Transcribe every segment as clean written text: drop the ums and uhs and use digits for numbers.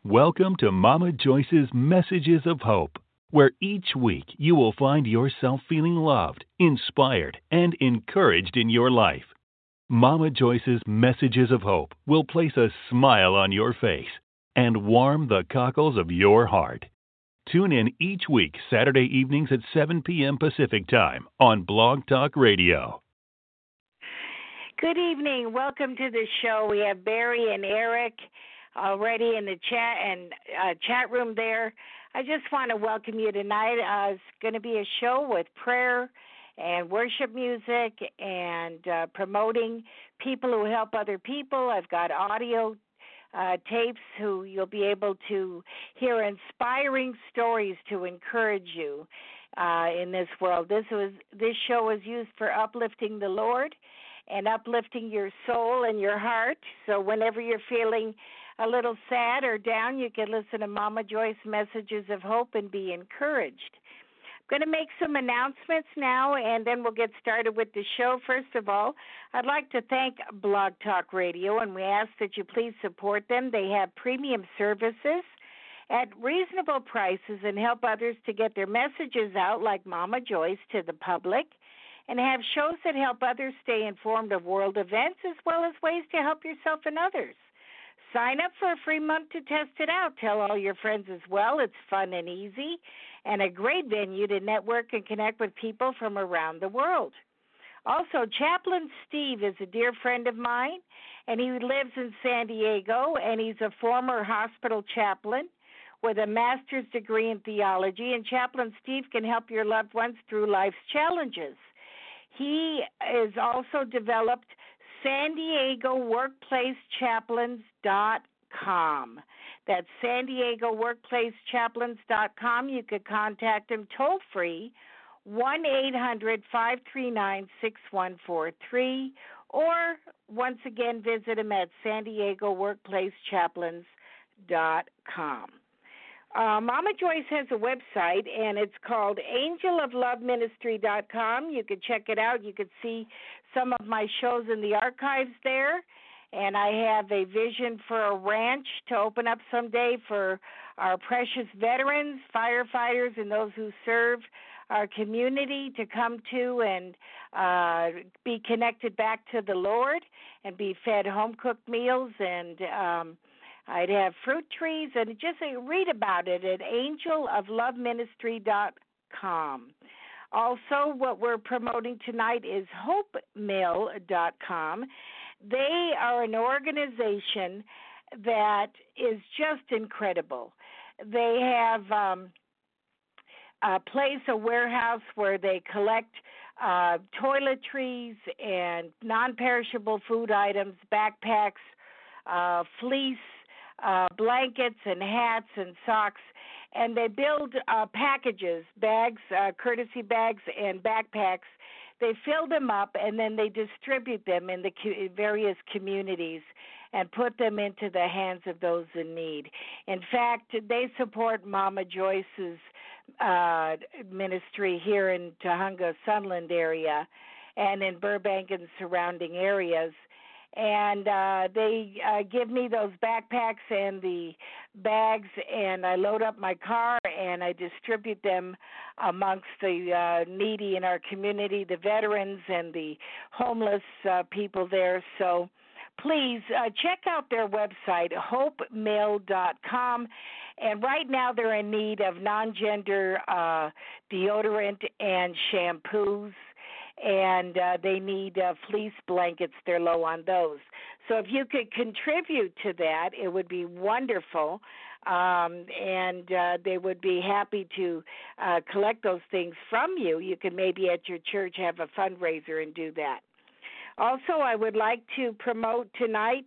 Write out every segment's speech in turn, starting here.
Welcome to Mama Joyce's Messages of Hope, where each week you will find yourself feeling loved, inspired, and encouraged in your life. Mama Joyce's Messages of Hope will place a smile on your face and warm the cockles of your heart. Tune in each week, Saturday evenings at 7 p.m. Pacific Time on Blog Talk Radio. Good evening. Welcome to the show. We have Barry and Eric already in the chat room there. I just want to welcome you tonight. It's going to be a show with prayer and worship music and promoting people who help other people. I've got audio tapes who you'll be able to hear inspiring stories to encourage you in this world. This show is used for uplifting the Lord and uplifting your soul and your heart. So whenever you're feeling a little sad or down, you can listen to Mama Joyce Messages of Hope and be encouraged. I'm going to make some announcements now, and then we'll get started with the show. First of all, I'd like to thank Blog Talk Radio, and we ask that you please support them. They have premium services at reasonable prices and help others to get their messages out, like Mama Joyce, to the public, and have shows that help others stay informed of world events as well as ways to help yourself and others. Sign up for a free month to test it out. Tell all your friends as well. It's fun and easy and a great venue to network and connect with people from around the world. Also, Chaplain Steve is a dear friend of mine, and he lives in San Diego, and he's a former hospital chaplain with a master's degree in theology, and Chaplain Steve can help your loved ones through life's challenges. He has also developed SanDiegoWorkplaceChaplains.com. That's SanDiegoWorkplaceChaplains.com. You could contact him toll free, 1-800-539-6143, or once again visit him at SanDiegoWorkplaceChaplains.com. Mama Joyce has a website, and it's called angelofloveministry.com. You can check it out. You can see some of my shows in the archives there, and I have a vision for a ranch to open up someday for our precious veterans, firefighters, and those who serve our community to come to and be connected back to the Lord and be fed home-cooked meals, and I'd have fruit trees, and just read about it at angelofloveministry.com. Also, what we're promoting tonight is HopeMill.com. They are an organization that is just incredible. They have a warehouse where they collect toiletries and non-perishable food items, backpacks, fleece, blankets and hats and socks, and they build packages, bags, courtesy bags and backpacks. They fill them up, and then they distribute them in the various communities and put them into the hands of those in need. In fact, they support Mama Joyce's ministry here in Tujunga, Sunland area, and in Burbank and surrounding areas. And they give me those backpacks and the bags, and I load up my car, and I distribute them amongst the needy in our community, the veterans and the homeless people there. So please check out their website, HopeMill.com. And right now they're in need of non-gender deodorant and shampoos, and they need fleece blankets. They're low on those. So if you could contribute to that, it would be wonderful, and they would be happy to collect those things from you. You can maybe at your church have a fundraiser and do that. Also, I would like to promote tonight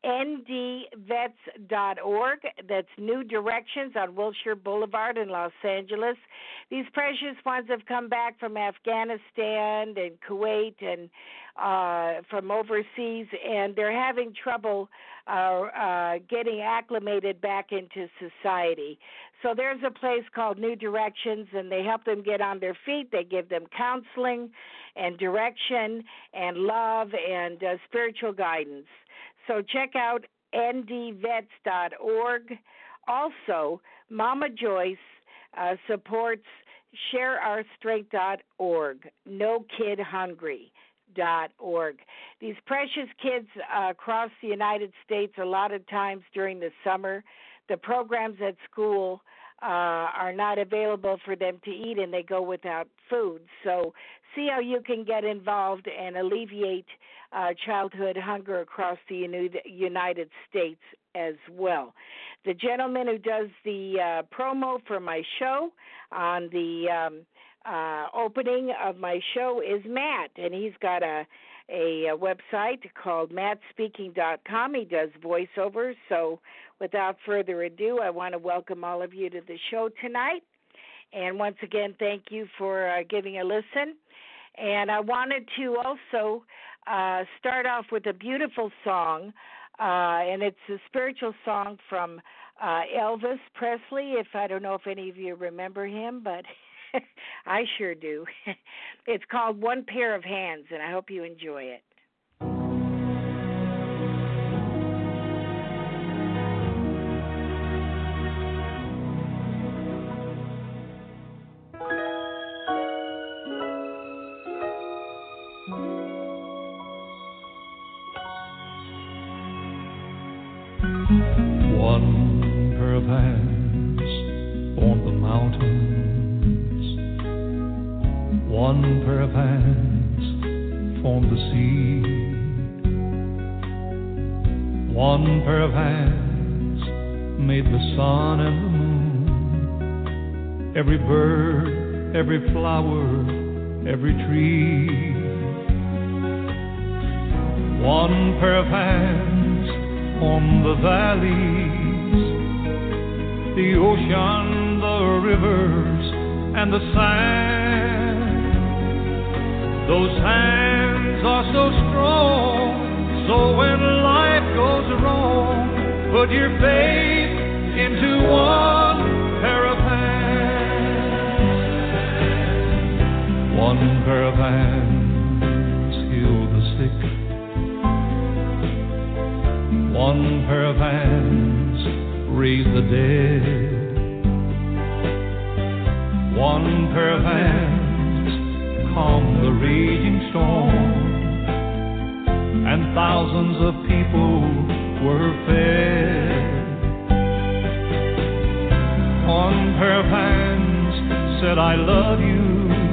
ndvets.org. That's New Directions on Wilshire Boulevard in Los Angeles. These precious ones have come back from Afghanistan and Kuwait and from overseas, and they're having trouble getting acclimated back into society. So there's a place called New Directions, and they help them get on their feet. They give them counseling and direction and love and spiritual guidance. So check out ndvets.org. Also, Mama Joyce supports shareourstrength.org, nokidhungry.org. These precious kids across the United States, a lot of times during the summer, the programs at school are not available for them to eat and they go without food. So see how you can get involved and alleviate childhood hunger across the United States as well. The gentleman who does the promo for my show on the opening of my show is Matt, and he's got a website called mattspeaking.com. He does voiceovers. So without further ado, I want to welcome all of you to the show tonight. And once again, thank you for giving a listen. And I wanted to also start off with a beautiful song, and it's a spiritual song from Elvis Presley. I don't know if any of you remember him, but I sure do. It's called One Pair of Hands, and I hope you enjoy it. One pair of hands formed the mountains. One pair of hands formed the sea. One pair of hands made the sun and the moon. Every bird, every flower, every tree. One pair of hands formed the valleys, the ocean, the rivers, and the sand. Those hands are so strong, so when life goes wrong, put your faith into one pair of hands. One pair of hands heal the sick. One pair of hands raise the dead. One pair of hands calm the raging storm. And thousands of people were fed. One pair of hands said, I love you.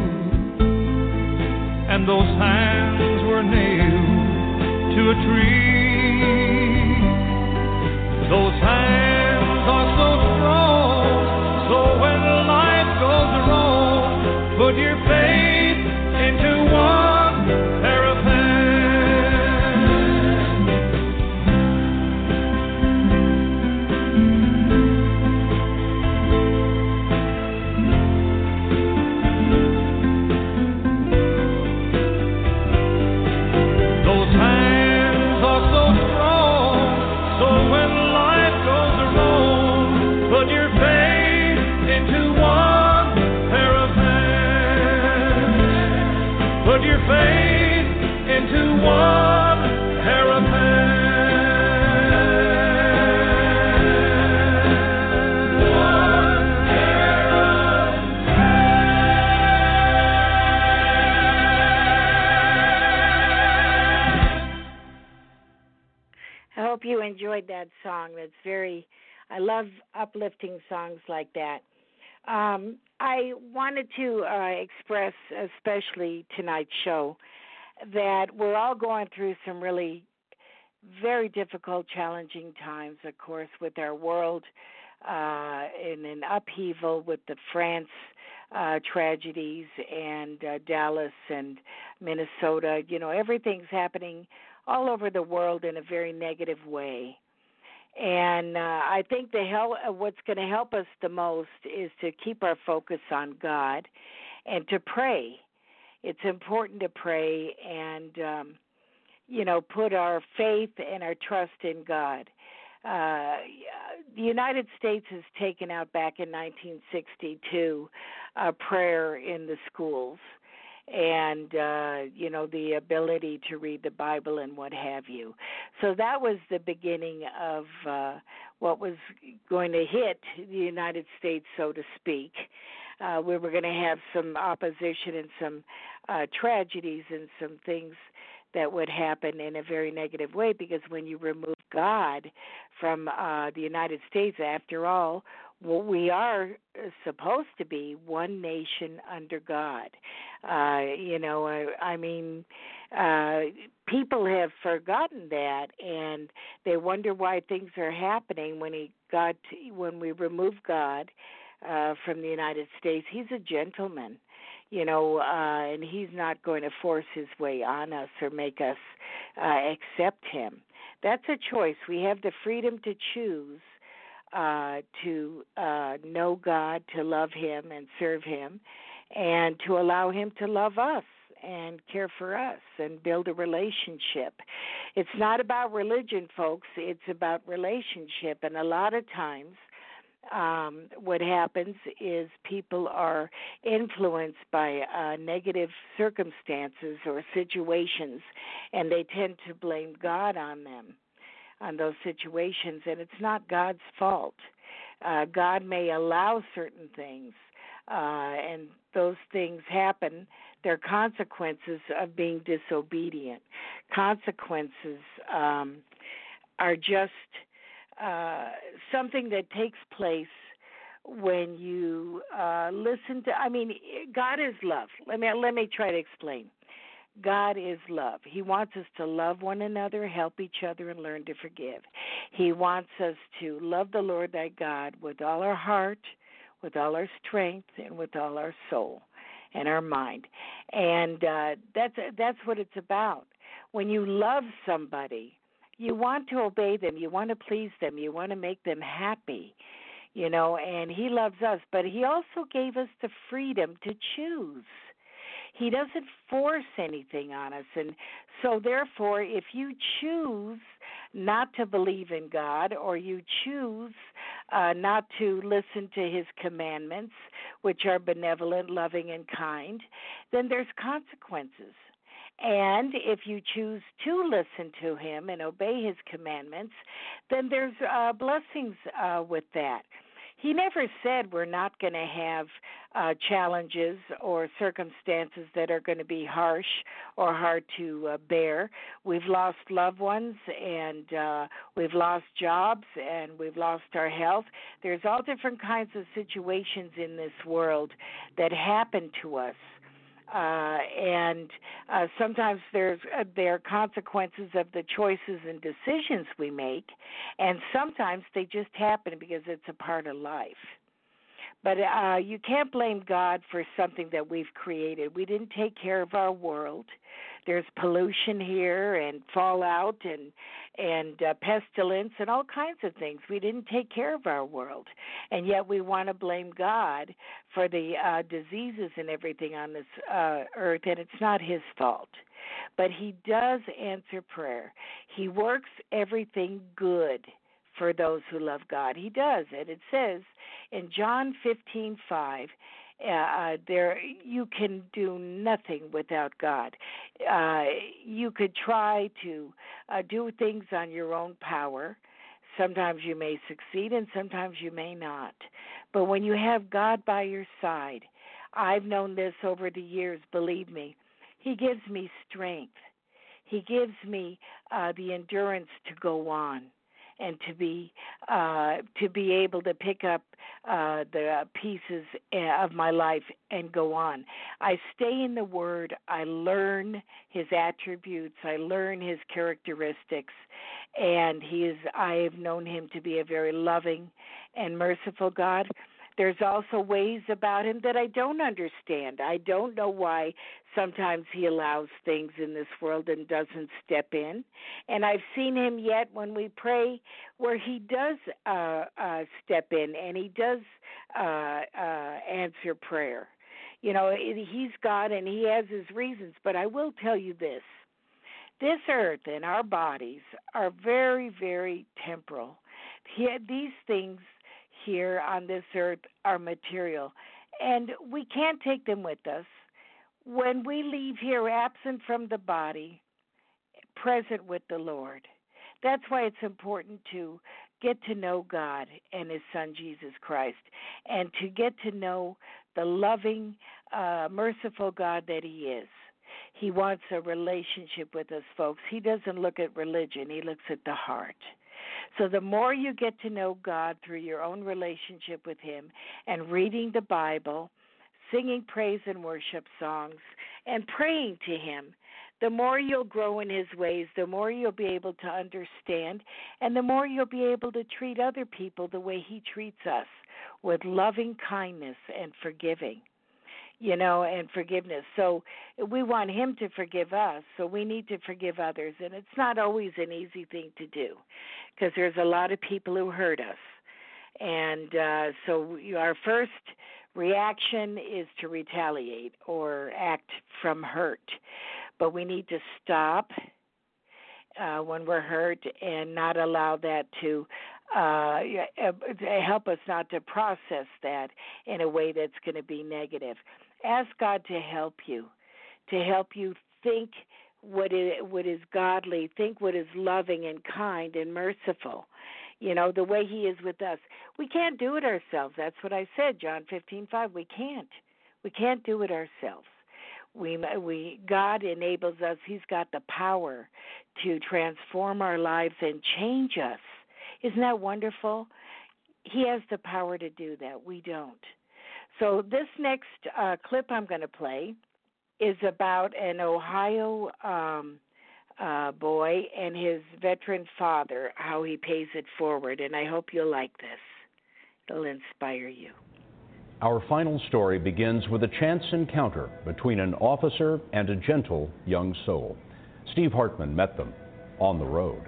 And those hands were nailed to a tree. Those hands are so strong, so when life goes wrong, put your faith into one pair of Those hands are so strong, so when life goes wrong, put your faith into one pair of hands. Put your faith into one pair of hands. One pair of I hope you enjoyed that song. I love uplifting songs like that. I wanted to express, especially tonight's show, that we're all going through some really very difficult, challenging times, of course, with our world in an upheaval with the France tragedies and Dallas and Minnesota. You know, everything's happening all over the world in a very negative way. And I think what's going to help us the most is to keep our focus on God and to pray. It's important to pray and, put our faith and our trust in God. The United States has taken out back in 1962 prayer in the schools. and the ability to read the Bible and what have you. So that was the beginning of what was going to hit the United States, so to speak. We were going to have some opposition and some tragedies and some things that would happen in a very negative way, because when you remove God from the United States, after all, well, we are supposed to be one nation under God. People have forgotten that, and they wonder why things are happening when we remove God from the United States. He's a gentleman, and he's not going to force his way on us or make us accept him. That's a choice. We have the freedom to choose to know God, to love him and serve him, and to allow him to love us and care for us and build a relationship. It's not about religion, folks. It's about relationship. And a lot of times what happens is people are influenced by negative circumstances or situations, and they tend to blame God on them, on those situations, and it's not God's fault. God may allow certain things, and those things happen. They're consequences of being disobedient. Consequences are just something that takes place when you listen to. God is love. Let me try to explain. God is love. He wants us to love one another, help each other, and learn to forgive. He wants us to love the Lord thy God with all our heart, with all our strength, and with all our soul and our mind. And that's what it's about. When you love somebody, you want to obey them, you want to please them, you want to make them happy, and he loves us. But he also gave us the freedom to choose. He doesn't force anything on us. And so therefore, if you choose not to believe in God, or you choose not to listen to his commandments, which are benevolent, loving, and kind, then there's consequences. And if you choose to listen to him and obey his commandments, then there's blessings with that. He never said we're not going to have challenges or circumstances that are going to be harsh or hard to bear. We've lost loved ones, and we've lost jobs, and we've lost our health. There's all different kinds of situations in this world that happen to us. And sometimes there are consequences of the choices and decisions we make, and sometimes they just happen because it's a part of life. But you can't blame God for something that we've created. We didn't take care of our world. There's pollution here, and fallout, and pestilence, and all kinds of things. We didn't take care of our world, and yet we want to blame God for the diseases and everything on this earth, and it's not his fault. But he does answer prayer. He works everything good for those who love God. He does, and it says in John 15:5, you can do nothing without God. You could try to do things on your own power. Sometimes you may succeed, and sometimes you may not. But when you have God by your side, I've known this over the years, believe me, he gives me strength. He gives me the endurance to go on, and to be able to pick up the pieces of my life and go on. I stay in the Word. I learn his attributes. I learn his characteristics, and I have known him to be a very loving and merciful God. There's also ways about him that I don't understand. I don't know why sometimes he allows things in this world and doesn't step in. And I've seen him yet when we pray where he does step in, and he does answer prayer. He's God, and he has his reasons. But I will tell you this. This earth and our bodies are very, very temporal. These things here on this earth are material, and we can't take them with us. when we leave here absent from the body, present with the Lord. That's why it's important to get to know God and His Son, Jesus Christ, and to get to know the loving, merciful God that He is. He wants a relationship with us, folks. He doesn't look at religion. He looks at the heart. So the more you get to know God through your own relationship with Him and reading the Bible, singing praise and worship songs, and praying to Him, the more you'll grow in His ways, the more you'll be able to understand, and the more you'll be able to treat other people the way He treats us, with loving kindness and forgiving, and forgiveness. So we want Him to forgive us, so we need to forgive others. And it's not always an easy thing to do, because there's a lot of people who hurt us. And so our first reaction is to retaliate or act from hurt. But we need to stop when we're hurt and not allow that to help us not to process that in a way that's going to be negative. Ask God to help you think what is godly, think what is loving and kind and merciful. The way He is with us. We can't do it ourselves. That's what I said, John 15:5. We can't do it ourselves. God enables us. He's got the power to transform our lives and change us. Isn't that wonderful? He has the power to do that. We don't. So this next clip I'm going to play is about an Ohio boy and his veteran father, how he pays it forward. And I hope you'll like this. It'll inspire you. Our final story begins with a chance encounter between an officer and a gentle young soul. Steve Hartman met them on the road.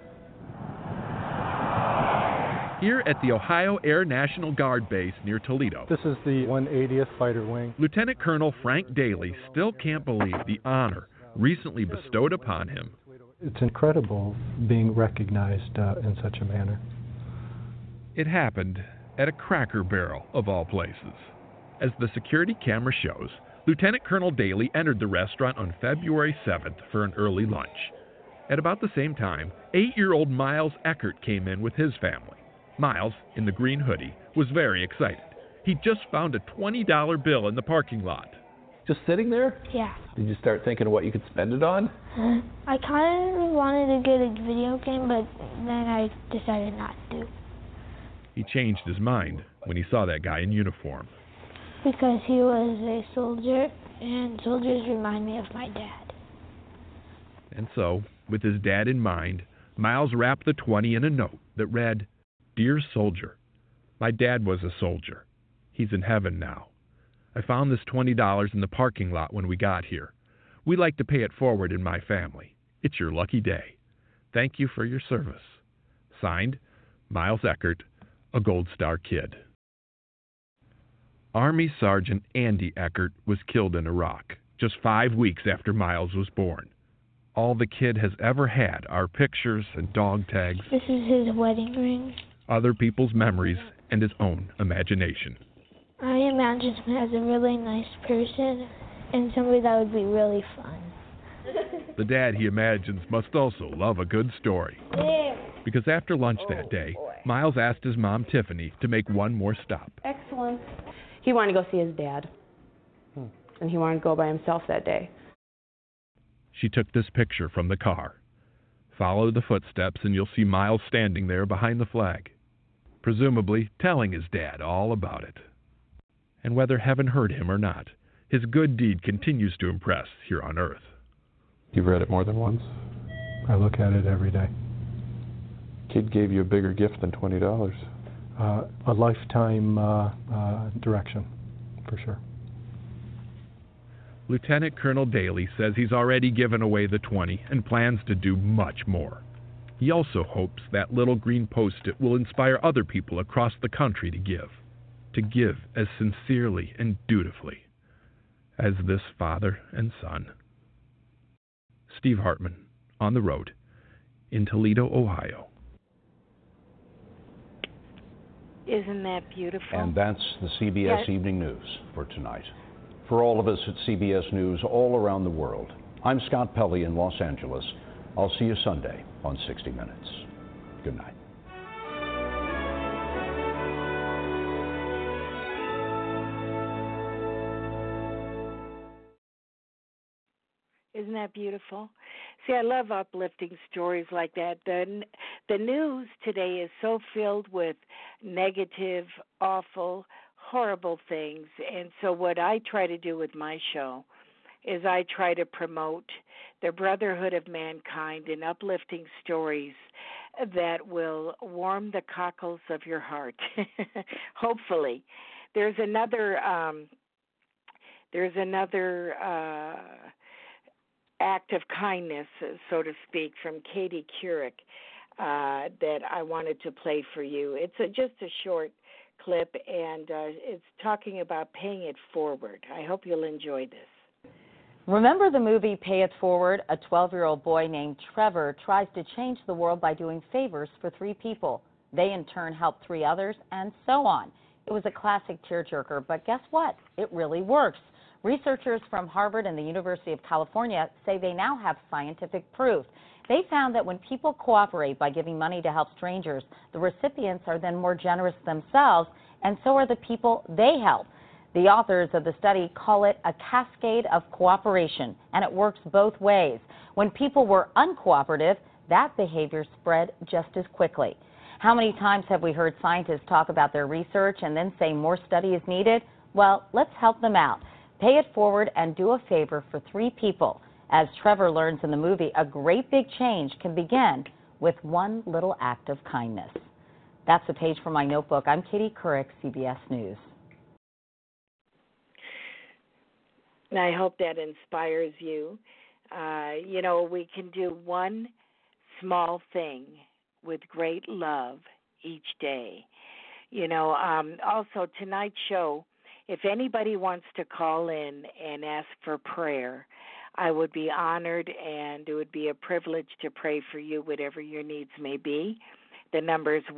Here at the Ohio Air National Guard base near Toledo. This is the 180th Fighter Wing. Lieutenant Colonel Frank Daly still can't believe the honor recently bestowed upon him. It's incredible being recognized in such a manner. It happened at a Cracker Barrel, of all places. As the security camera shows, Lieutenant Colonel Daly entered the restaurant on February 7th for an early lunch. At about the same time, 8-year-old Miles Eckert came in with his family. Miles, in the green hoodie, was very excited. He just found a $20 bill in the parking lot. Just sitting there? Yeah. Did you start thinking of what you could spend it on? I kind of wanted to get a video game, but then I decided not to. He changed his mind when he saw that guy in uniform. Because he was a soldier, and soldiers remind me of my dad. And so, with his dad in mind, Miles wrapped the 20 in a note that read, "Dear soldier, my dad was a soldier. He's in heaven now. I found this $20 in the parking lot when we got here. We like to pay it forward in my family. It's your lucky day. Thank you for your service. Signed, Miles Eckert, a Gold Star kid." Army Sergeant Andy Eckert was killed in Iraq just 5 weeks after Miles was born. All the kid has ever had are pictures and dog tags. This is his wedding ring. Other people's memories and his own imagination. I imagine him as a really nice person and somebody that would be really fun. The dad he imagines must also love a good story. Because after lunch that day, Miles asked his mom, Tiffany, to make one more stop. Excellent. He wanted to go see his dad. And he wanted to go by himself that day. She took this picture from the car. Follow the footsteps and you'll see Miles standing there behind the flag, presumably telling his dad all about it. And whether heaven heard him or not, his good deed continues to impress here on earth. You've read it more than once? I look at it every day. Kid gave you a bigger gift than $20. A lifetime direction, for sure. Lieutenant Colonel Daly says he's already given away the 20 and plans to do much more. He also hopes that little green post-it will inspire other people across the country to give as sincerely and dutifully as this father and son. Steve Hartman, on the road, in Toledo, Ohio. Isn't that beautiful? And that's the CBS Evening News for tonight. For all of us at CBS News all around the world, I'm Scott Pelley in Los Angeles. I'll see you Sunday on 60 Minutes. Good night. Isn't that beautiful? See, I love uplifting stories like that. The news today is so filled with negative, awful, horrible things. And so what I try to do with my show is I try to promote the brotherhood of mankind and uplifting stories that will warm the cockles of your heart. Hopefully. There's another act of kindness, so to speak, from Katie Couric that I wanted to play for you. It's just a short clip, and it's talking about paying it forward. I hope you'll enjoy this. Remember the movie Pay It Forward? A 12-year-old boy named Trevor tries to change the world by doing favors for 3 people. They, in turn, help 3 others, and so on. It was a classic tearjerker, but guess what? It really works. Researchers from Harvard and the University of California say they now have scientific proof. They found that when people cooperate by giving money to help strangers, the recipients are then more generous themselves, and so are the people they help. The authors of the study call it a cascade of cooperation, and it works both ways. When people were uncooperative, that behavior spread just as quickly. How many times have we heard scientists talk about their research and then say more study is needed? Well, let's help them out. Pay it forward and do a favor for 3 people. As Trevor learns in the movie, a great big change can begin with one little act of kindness. That's the page from my notebook. I'm Katie Couric, CBS News. And I hope that inspires you. We can do one small thing with great love each day. Also tonight's show, if anybody wants to call in and ask for prayer, I would be honored, and it would be a privilege to pray for you, whatever your needs may be. The number is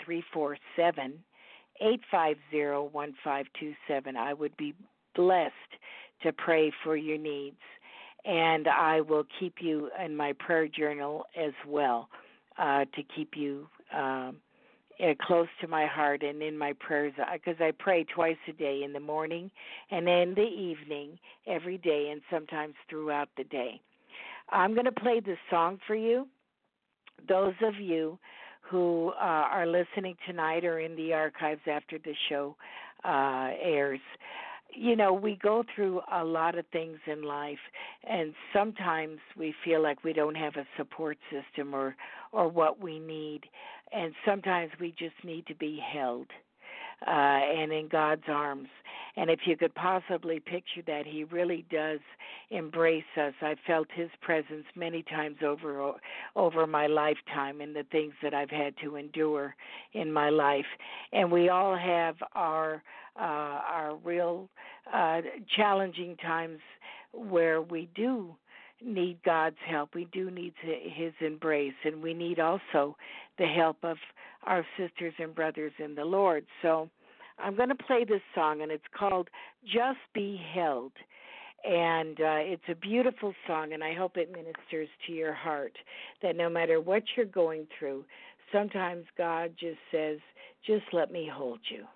1-347-850-1527. I would be blessed to pray for your needs, and I will keep you in my prayer journal as well to keep you close to my heart and in my prayers, because I pray twice a day, in the morning and in the evening, every day, and sometimes throughout the day. I'm going to play this song for you. Those of you who are listening tonight or in the archives after the show airs, we go through a lot of things in life, and sometimes we feel like we don't have a support system or what we need, and sometimes we just need to be held and in God's arms. And if you could possibly picture that, He really does embrace us. I've felt His presence many times over my lifetime and the things that I've had to endure in my life. And we all have our real challenging times where we do need God's help. We do need His embrace, and we need also the help of our sisters and brothers in the Lord. So I'm going to play this song, and it's called Just Be Held. And it's a beautiful song, and I hope it ministers to your heart, that no matter what you're going through, sometimes God just says, just let me hold you.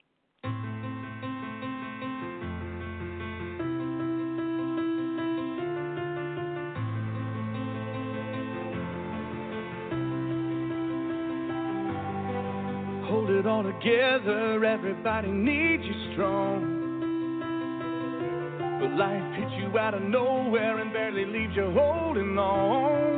Hold it all together, everybody needs you strong. But life hits you out of nowhere and barely leaves you holding on.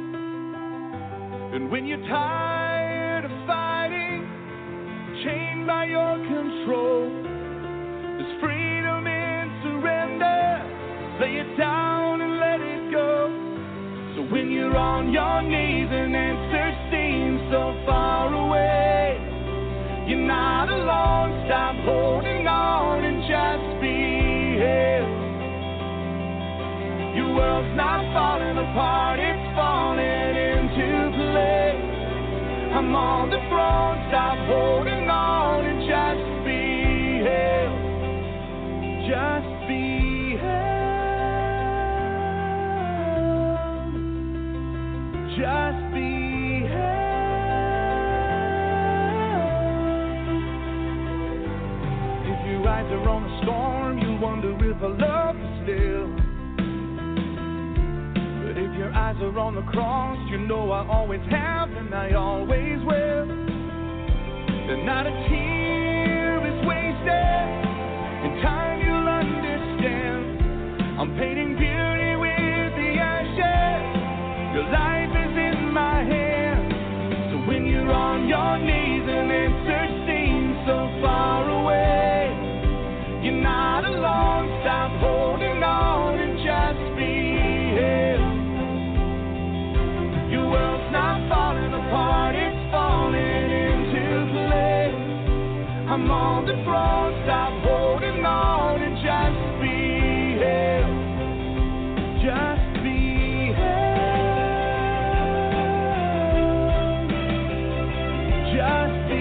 And when you're tired of fighting, chained by your control, there's freedom in surrender. Lay it down and let it go. So when you're on your knees and answer seems so far away, you're not alone. Stop holding on and just be held. Your world's not falling apart, it's falling into place. I'm on the throne. Stop holding on and just be held. Just be eyes are on the storm, you wonder if our love is still. But if your eyes are on the cross, you know I always have and I always will. And not a tear is wasted. In time you'll understand. I'm painting beauty with the ashes. Your life is in my hands. So when you're on your knees and answer seems so far away, you're not alone. Stop holding on and just be held. Your world's not falling apart, it's falling into place. I'm on the throne, stop holding on and just be held. Just be held. Just be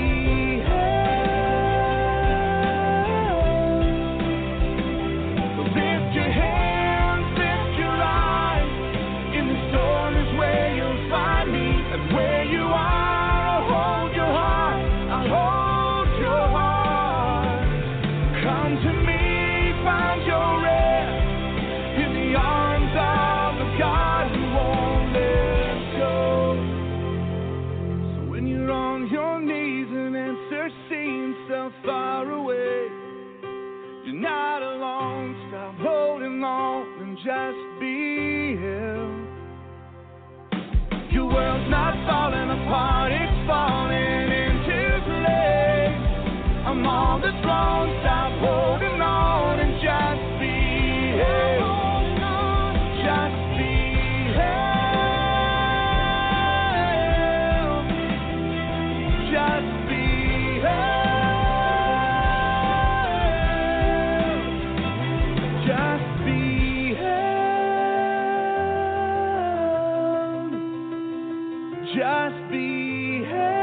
held. Lift your hands, lift your eyes. In the storm is where you'll find me. And where you are, I'll hold your heart. I'll hold your heart. Come to me, find your rest in the arms of the God who won't let go. So when you're on your knees and answer seems so far away, you're not alone. Stop holding on and just be held. Your world's not falling apart, it's falling into place. I'm on the throne, stop holding on and just be held. Just be held. Just be held. Just be held. Just be held.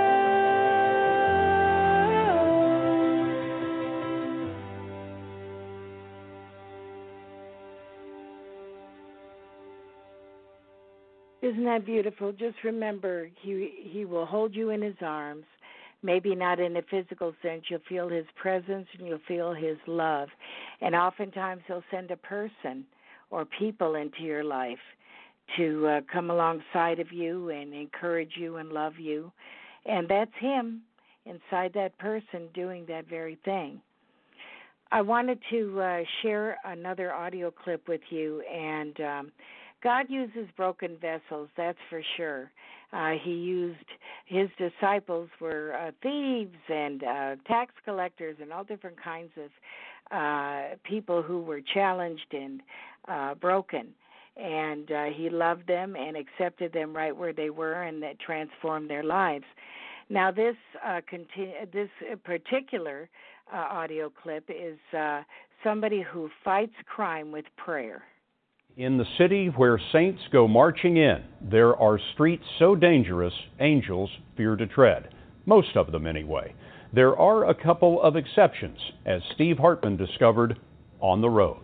Isn't that beautiful? Just remember, he will hold you in his arms. Maybe not in a physical sense. You'll feel his presence and you'll feel his love. And oftentimes he'll send a person or people into your life to come alongside of you and encourage you and love you. And that's him inside that person doing that very thing. I wanted to share another audio clip with you, and God uses broken vessels, that's for sure. He used, his disciples were thieves and tax collectors and all different kinds of people who were challenged and broken. And he loved them and accepted them right where they were, and that transformed their lives. Now, this particular audio clip is somebody who fights crime with prayer. In the city where saints go marching in, there are streets so dangerous angels fear to tread. Most of them, anyway. There are a couple of exceptions, as Steve Hartman discovered on the road.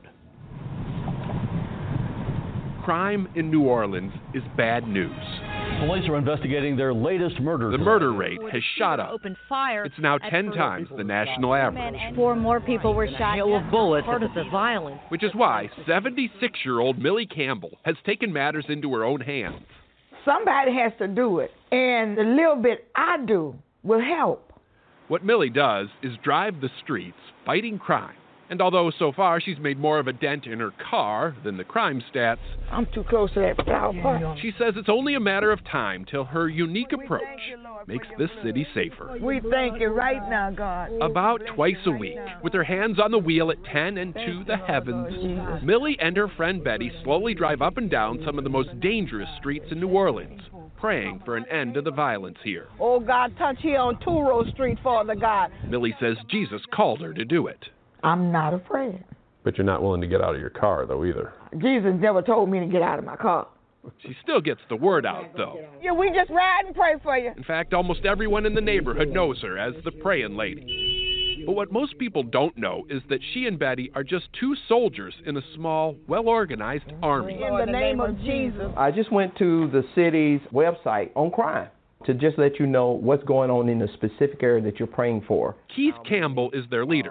Crime in New Orleans is bad news. Police are investigating their latest murder. The murder rate has shot up. Opened fire. It's now 10 times the national average. 4 more people were shot. Hail of bullets. Part of the violence. Which is why 76-year-old Millie Campbell has taken matters into her own hands. Somebody has to do it, and the little bit I do will help. What Millie does is drive the streets fighting crime. And although so far she's made more of a dent in her car than the crime stats, I'm too close to that flower pot. She says it's only a matter of time till her unique approach makes this city safer. We thank you right now, God. About twice a week, with her hands on the wheel at 10 and to the heavens, Millie and her friend Betty slowly drive up and down some of the most dangerous streets in New Orleans, praying for an end to the violence here. Oh, God, touch here on Two-Row Street, Father God. Millie says Jesus called her to do it. I'm not afraid. But you're not willing to get out of your car, though, either. Jesus never told me to get out of my car. She still gets the word out, though. Yeah, we just ride and pray for you. In fact, almost everyone in the neighborhood knows her as the praying lady. But what most people don't know is that she and Betty are just two soldiers in a small, well-organized army. In the name of Jesus. I just went to the city's website on crime to just let you know what's going on in the specific area that you're praying for. Keith Campbell is their leader.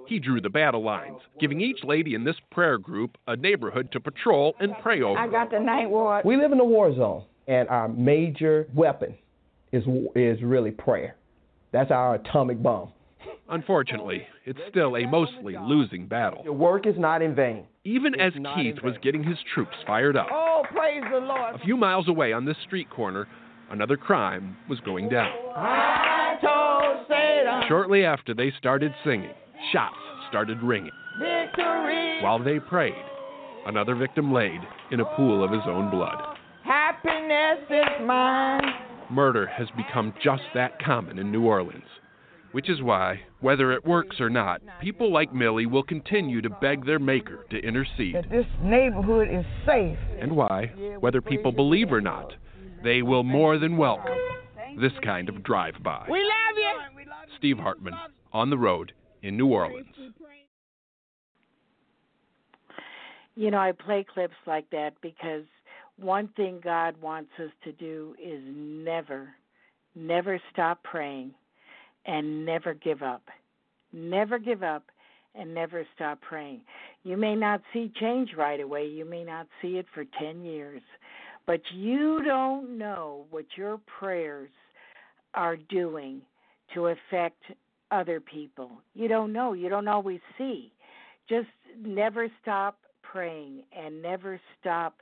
He drew the battle lines, giving each lady in this prayer group a neighborhood to patrol and pray over. I got the night watch. We live in a war zone, and our major weapon is really prayer. That's our atomic bomb. Unfortunately, it's still a mostly losing battle. Your work is not in vain. Even as Keith was getting his troops fired up. Oh, praise the Lord. A few miles away on this street corner, another crime was going down. I told Satan. Shortly after they started singing, shots started ringing. Victory. While they prayed, another victim laid in a pool of his own blood. Happiness is mine. Murder has become just that common in New Orleans, which is why, whether it works or not, people like Millie will continue to beg their maker to intercede. That this neighborhood is safe. And why, whether people believe or not, they will more than welcome this kind of drive-by. We love you. Steve Hartman, on the road in New Orleans. You know, I play clips like that because one thing God wants us to do is never stop praying and never give up. Never give up and never stop praying. You may not see change right away. You may not see it for 10 years. But you don't know what your prayers are doing to affect other people. You don't know. You don't always see. Just never stop praying and never stop.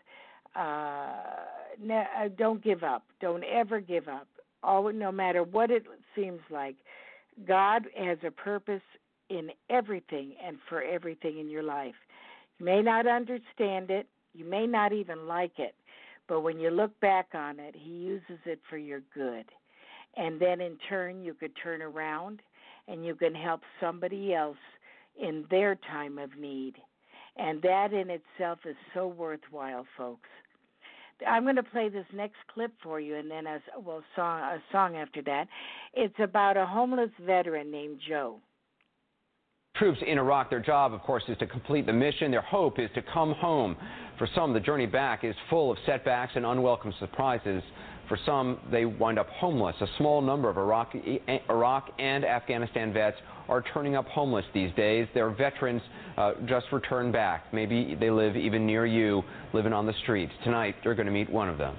Don't give up. Don't ever give up. No matter what it seems like, God has a purpose in everything and for everything in your life. You may not understand it. You may not even like it. But when you look back on it, he uses it for your good. And then in turn, you could turn around and you can help somebody else in their time of need. And that in itself is so worthwhile, folks. I'm going to play this next clip for you, and then a song after that. It's about a homeless veteran named Joe. Troops in Iraq, their job, of course, is to complete the mission. Their hope is to come home. For some, the journey back is full of setbacks and unwelcome surprises. For some, they wind up homeless. A small number of Iraq and Afghanistan vets are turning up homeless these days. They're veterans just returned back. Maybe they live even near you, living on the streets. Tonight, you're going to meet one of them.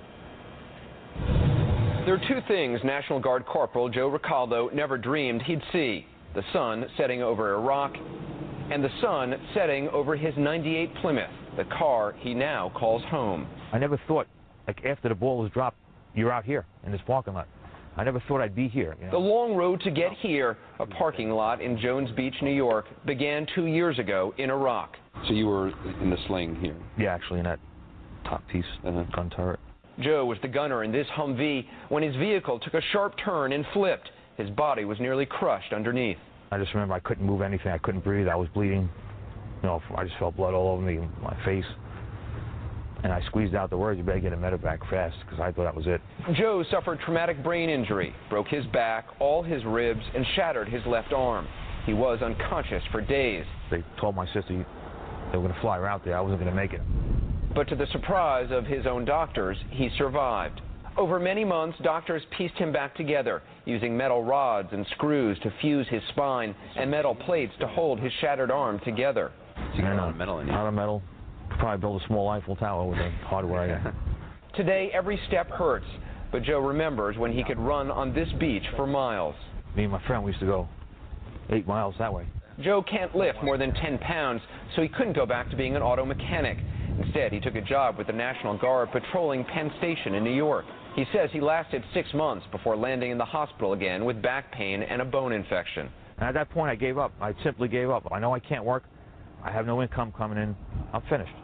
There are two things National Guard Corporal Joe Ricaldo never dreamed he'd see: the sun setting over Iraq and the sun setting over his '98 Plymouth, the car he now calls home. I never thought, like, after the ball was dropped, you're out here in this parking lot. I never thought I'd be here. You know? The long road to get here, a parking lot in Jones Beach, New York, began 2 years ago in Iraq. So you were in the sling here? Yeah, actually in that top piece, gun turret. Joe was the gunner in this Humvee when his vehicle took a sharp turn and flipped. His body was nearly crushed underneath. I just remember I couldn't move anything. I couldn't breathe. I was bleeding. You know, I just felt blood all over me, my face. And I squeezed out the words, "You better get a medevac fast," because I thought that was it. Joe suffered traumatic brain injury, broke his back, all his ribs, and shattered his left arm. He was unconscious for days. They told my sister they were going to fly her out there. I wasn't going to make it. But to the surprise of his own doctors, he survived. Over many months, doctors pieced him back together, using metal rods and screws to fuse his spine and metal plates to hold his shattered arm together. So you got a lot of metal in you. A lot of metal. Could probably build a small Eiffel Tower with the hardware I got. Today, every step hurts, but Joe remembers when he could run on this beach for miles. Me and my friend, we used to go 8 miles that way. Joe can't lift more than 10 pounds, so he couldn't go back to being an auto mechanic. Instead, he took a job with the National Guard patrolling Penn Station in New York. He says he lasted 6 months before landing in the hospital again with back pain and a bone infection. And at that point, I gave up. I simply gave up. I know I can't work. I have no income coming in. I'm finished.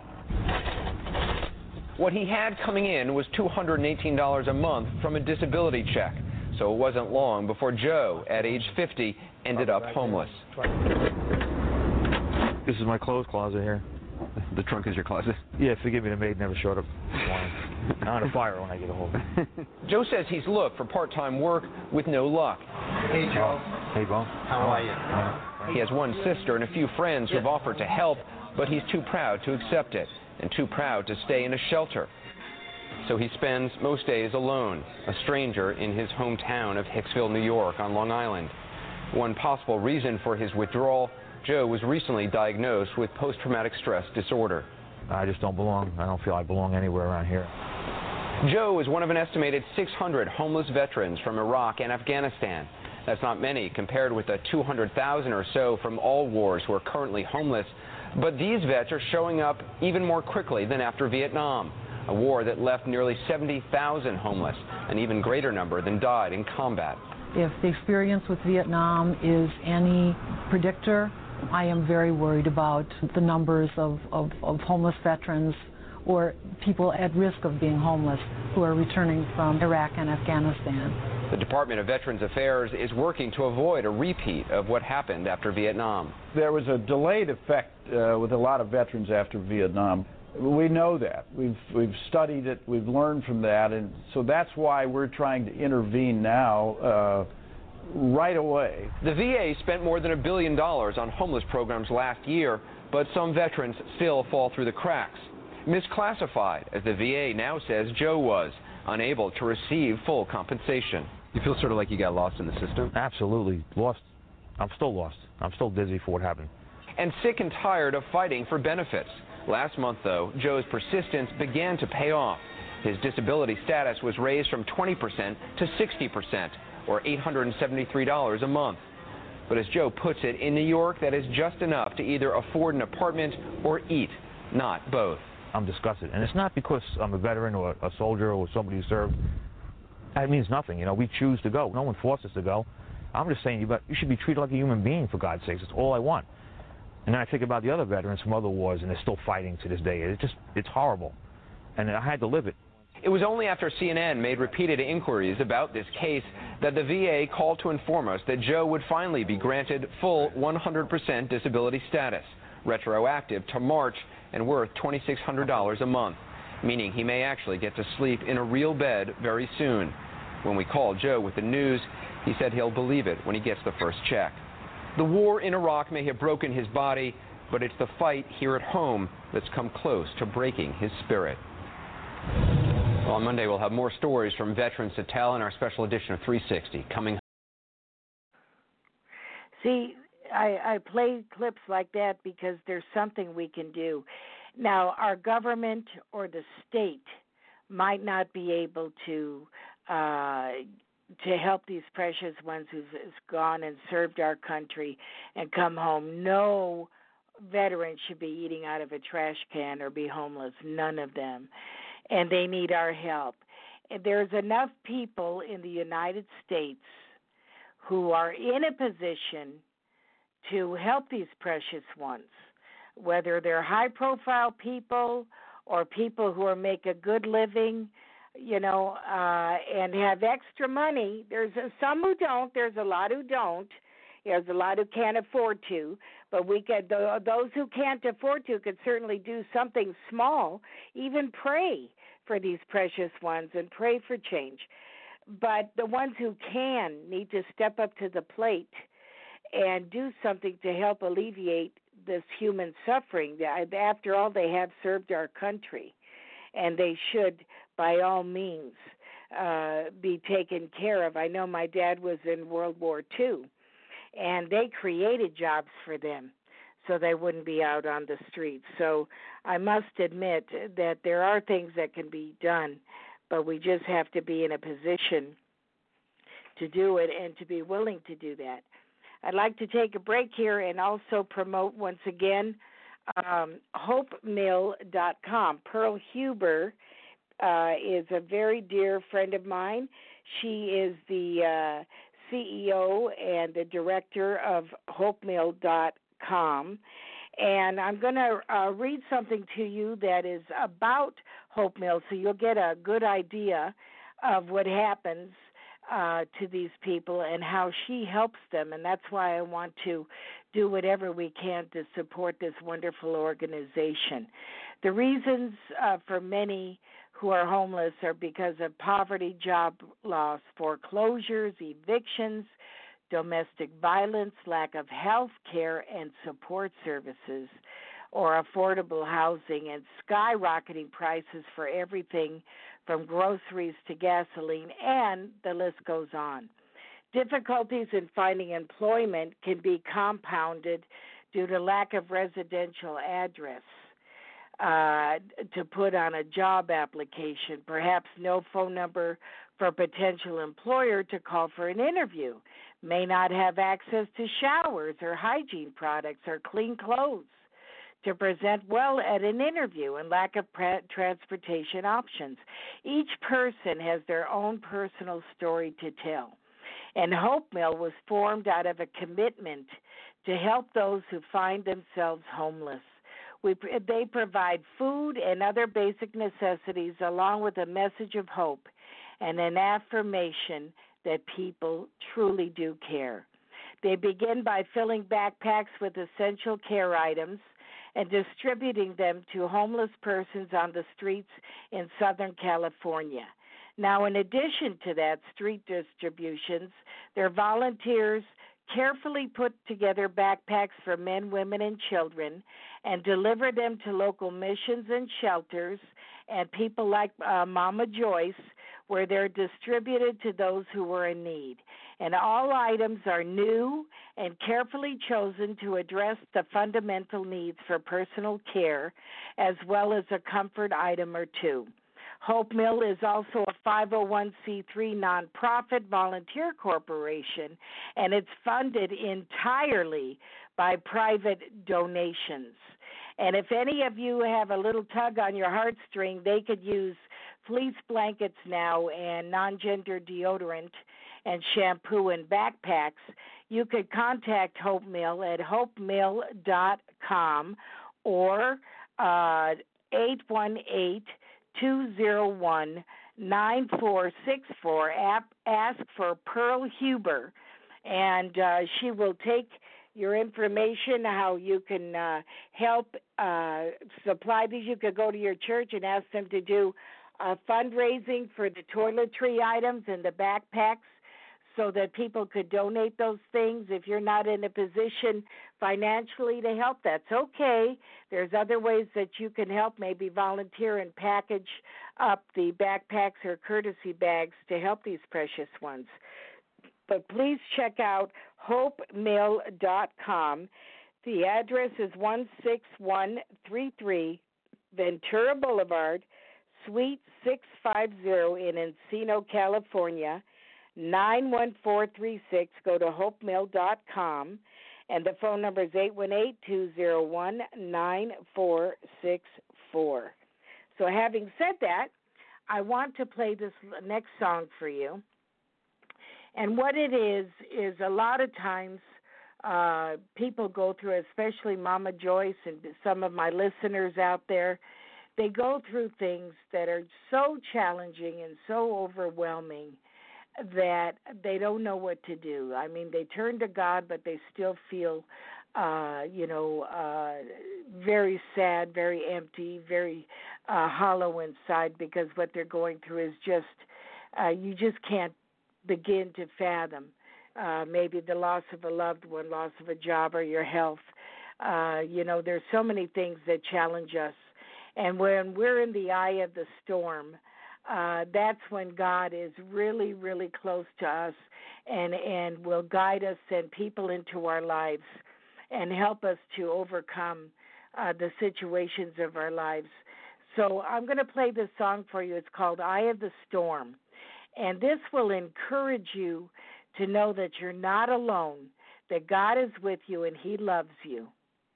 What he had coming in was $218 a month from a disability check. So it wasn't long before Joe, at age 50, ended up homeless. This is my clothes closet here. The trunk is your closet? Yeah, forgive me, the maid never showed up this morning. I'm on a fire when I get a hold of it. Joe says he's looked for part-time work with no luck. Hey, Joe. Hey, Bo. How are you? He has one sister and a few friends who've offered to help, but he's too proud to accept it and too proud to stay in a shelter. So he spends most days alone, a stranger in his hometown of Hicksville, New York on Long Island. One possible reason for his withdrawal, Joe was recently diagnosed with post-traumatic stress disorder. I just don't belong. I don't feel I belong anywhere around here. Joe is one of an estimated 600 homeless veterans from Iraq and Afghanistan. That's not many compared with the 200,000 or so from all wars who are currently homeless. But these vets are showing up even more quickly than after Vietnam, a war that left nearly 70,000 homeless, an even greater number than died in combat. If the experience with Vietnam is any predictor, I am very worried about the numbers of homeless veterans or people at risk of being homeless who are returning from Iraq and Afghanistan. The Department of Veterans Affairs is working to avoid a repeat of what happened after Vietnam. There was a delayed effect with a lot of veterans after Vietnam. We know that. We've studied it. We've learned from that. And so that's why we're trying to intervene now right away. The VA spent more than $1 billion on homeless programs last year, but some veterans still fall through the cracks. Misclassified, as the VA now says Joe was, unable to receive full compensation. You feel sort of like you got lost in the system? Absolutely. Lost. I'm still lost. I'm still dizzy for what happened. And sick and tired of fighting for benefits. Last month, though, Joe's persistence began to pay off. His disability status was raised from 20% to 60%, or $873 a month. But as Joe puts it, in New York, that is just enough to either afford an apartment or eat, not both. I'm disgusted. And it's not because I'm a veteran or a soldier or somebody who served. That means nothing. You know, we choose to go. No one forced us to go. I'm just saying you should be treated like a human being, for God's sakes. That's all I want. And then I think about the other veterans from other wars, and they're still fighting to this day. It's horrible. And I had to live it. It was only after CNN made repeated inquiries about this case that the VA called to inform us that Joe would finally be granted full 100% disability status, retroactive to March and worth $2,600 a month, meaning he may actually get to sleep in a real bed very soon. When we called Joe with the news, he said he'll believe it when he gets the first check. The war in Iraq may have broken his body, but it's the fight here at home that's come close to breaking his spirit. Well, on Monday, we'll have more stories from veterans to tell in our special edition of 360 coming. See, I play clips like that because there's something we can do. Now, our government or the state might not be able to help these precious ones who've gone and served our country and come home. No veteran should be eating out of a trash can or be homeless, none of them. And they need our help. There's enough people in the United States who are in a position to help these precious ones, whether they're high-profile people or people who make a good living, you know, and have extra money. There's some who don't. There's a lot who don't. There's a lot who can't afford to. But those who can't afford to could certainly do something small, even pray for these precious ones and pray for change. But the ones who can need to step up to the plate and do something to help alleviate this human suffering. After all, they have served our country, and they should, by all means, be taken care of. I know my dad was in World War II, and they created jobs for them so they wouldn't be out on the streets. So I must admit that there are things that can be done, but we just have to be in a position to do it and to be willing to do that. I'd like to take a break here and also promote once again HopeMill.com. Pearl Huber is a very dear friend of mine. She is the CEO and the director of HopeMill.com. And I'm going to read something to you that is about Hope Mill so you'll get a good idea of what happens to these people and how she helps them. And that's why I want to do whatever we can to support this wonderful organization. The reasons for many who are homeless are because of poverty, job loss, foreclosures, evictions, domestic violence, lack of health care and support services, or affordable housing, and skyrocketing prices for everything from groceries to gasoline, and the list goes on. Difficulties in finding employment can be compounded due to lack of residential address to put on a job application, perhaps no phone number for a potential employer to call for an interview, may not have access to showers or hygiene products or clean clothes to present well at an interview, and lack of transportation options. Each person has their own personal story to tell. And Hope Mill was formed out of a commitment to help those who find themselves homeless. They provide food and other basic necessities along with a message of hope and an affirmation that people truly do care. They begin by filling backpacks with essential care items and distributing them to homeless persons on the streets in Southern California. Now, in addition to that, street distributions, their volunteers carefully put together backpacks for men, women, and children and deliver them to local missions and shelters and people like Mama Joyce, where they're distributed to those who were in need. And all items are new and carefully chosen to address the fundamental needs for personal care, as well as a comfort item or two. Hope Mill is also a 501c3 nonprofit volunteer corporation, and it's funded entirely by private donations. And if any of you have a little tug on your heartstring, they could use fleece blankets now and non-gender deodorant and shampoo and backpacks. You could contact Hope Mill at hopemill.com or 818-201-9464. Ask for Pearl Huber, and she will take your information, how you can help supply these. You could go to your church and ask them to do fundraising for the toiletry items and the backpacks so that people could donate those things. If you're not in a position financially to help, that's okay. There's other ways that you can help, maybe volunteer and package up the backpacks or courtesy bags to help these precious ones. But please check out hopemill.com. The address is 16133 Ventura Boulevard, Suite 650 in Encino, California, 91436. Go to hopemill.com, and the phone number is 818-201-9464. So having said that, I want to play this next song for you. And what it is a lot of times people go through, especially Mama Joyce and some of my listeners out there, they go through things that are so challenging and so overwhelming that they don't know what to do. I mean, they turn to God, but they still feel, very sad, very empty, very hollow inside, because what they're going through is just, you just can't begin to fathom. Maybe the loss of a loved one, loss of a job, or your health. There's so many things that challenge us. And when we're in the eye of the storm, that's when God is really, really close to us and will guide us, send people into our lives, and help us to overcome the situations of our lives. So I'm going to play this song for you. It's called Eye of the Storm. And this will encourage you to know that you're not alone, that God is with you and He loves you.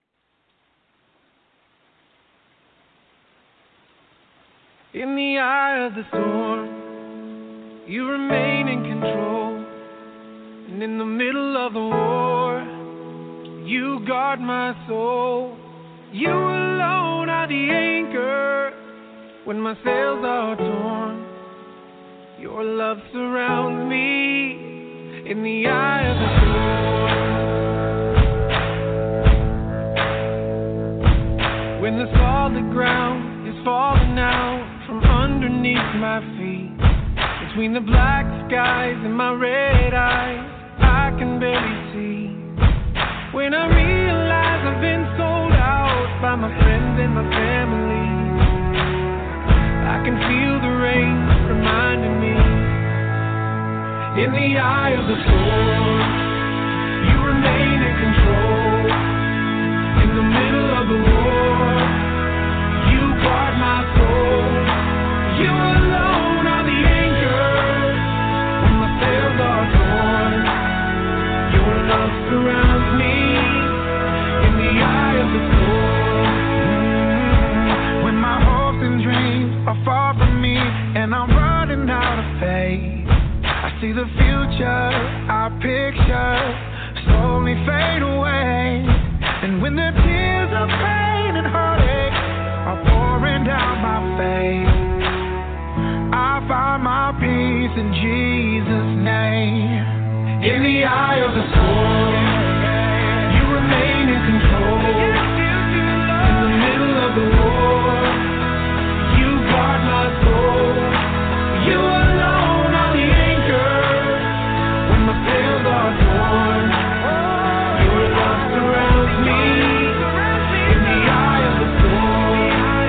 In the eye of the storm, you remain in control. And in the middle of the war, you guard my soul. You alone are the anchor when my sails are torn. Your love surrounds me in the eye of the storm. When the solid ground is falling out from underneath my feet, between the black skies and my red eyes, I can barely see. When I realize I've been sold out by my friends and my family, I can feel the rain reminding me. In the eye of the storm, you remain in control. me fade away. And when the tears of pain and heartache are pouring down my face, I find my peace in Jesus' name. In the eye of the storm, you remain in control. In the middle of the war, you guard my soul. You alone are the anchor when my sails are torn. Your love surrounds me in the eye of the storm.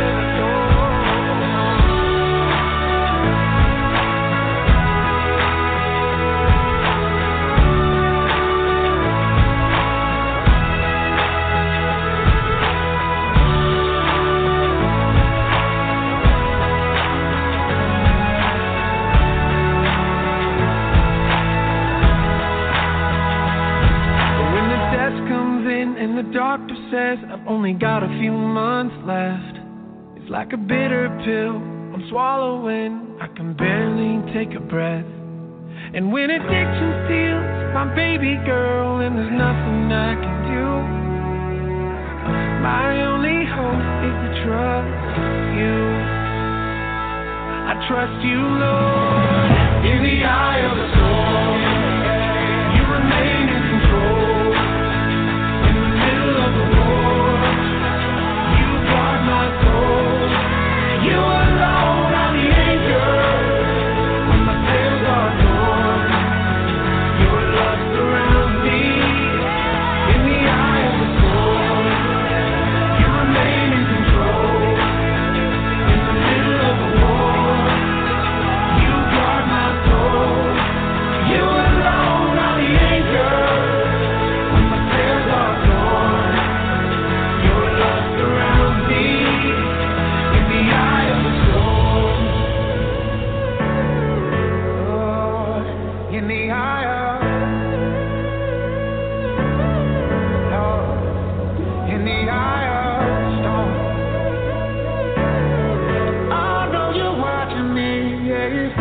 And the doctor says I've only got a few months left. It's like a bitter pill I'm swallowing. I can barely take a breath. And when addiction steals my baby girl and there's nothing I can do, my only hope is to trust you. I trust you, Lord. In the eye of the storm, you remain in control. You alone are the anchor when my sails are torn. Your love surrounds me in the eye of the storm. You remain in control in the middle of the war. You guard my soul. You alone are the anchor when my sails are torn. Your love surrounds me in the eye of the storm. Oh, in the eye of, Lord, in the eye of the storm. I know you're watching me, yeah.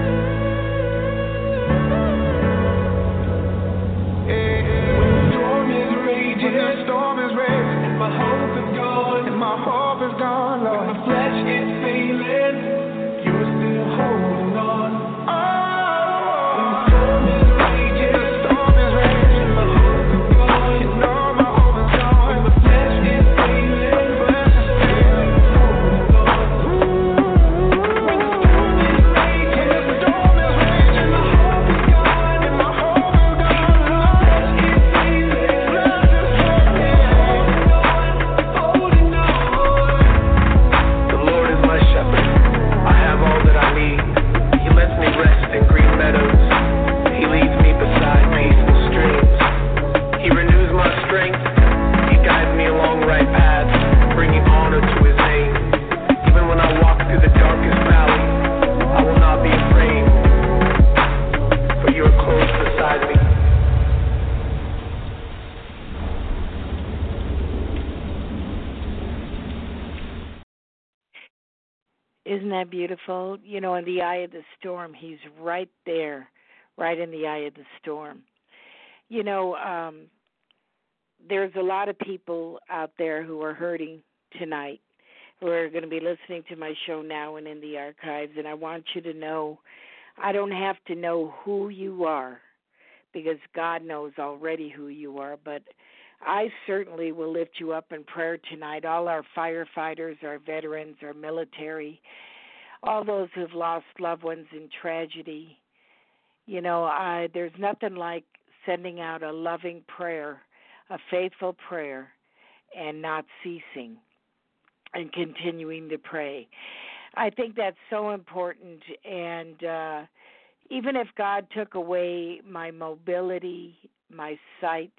When the storm is raging, the storm is raging, and my hope is gone, and my hope is gone, Lord. When the flesh is failing, you're still holding on. Oh, when the storm is raging, and my hope is gone, and all my hope is gone. When the flesh is failing, flesh is failing, holding on. When the storm is raging, the storm is raging, my hope is gone, and my hope is gone. Flesh is failing, flesh is holding on. The Lord is my shepherd. I have all that I need. He lets me rest in green meadows. He leads me beside peaceful streams. He renews my strength. He guides me along right paths, bringing honor to his name. Even when I walk through the darkest valley, I will not be afraid, for you are close beside me. Isn't that beautiful? You know, in the eye of the storm, he's right there, right in the eye of the storm. You know, there's a lot of people out there who are hurting tonight, who are going to be listening to my show now and in the archives, and I want you to know, I don't have to know who you are, because God knows already who you are, but I certainly will lift you up in prayer tonight. All our firefighters, our veterans, our military, all those who've lost loved ones in tragedy. You know, there's nothing like sending out a loving prayer, a faithful prayer, and not ceasing and continuing to pray. I think that's so important, and even if God took away my mobility, my sight,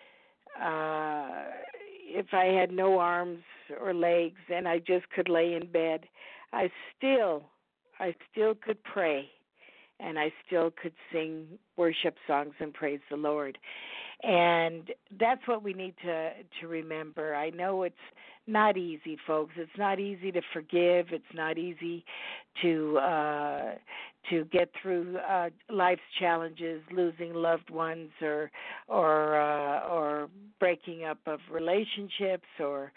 if I had no arms or legs and I just could lay in bed, I still could pray, and I still could sing worship songs and praise the Lord. And that's what we need to remember. I know it's not easy, folks. It's not easy to forgive. It's not easy to get through life's challenges, losing loved ones, or breaking up of relationships, or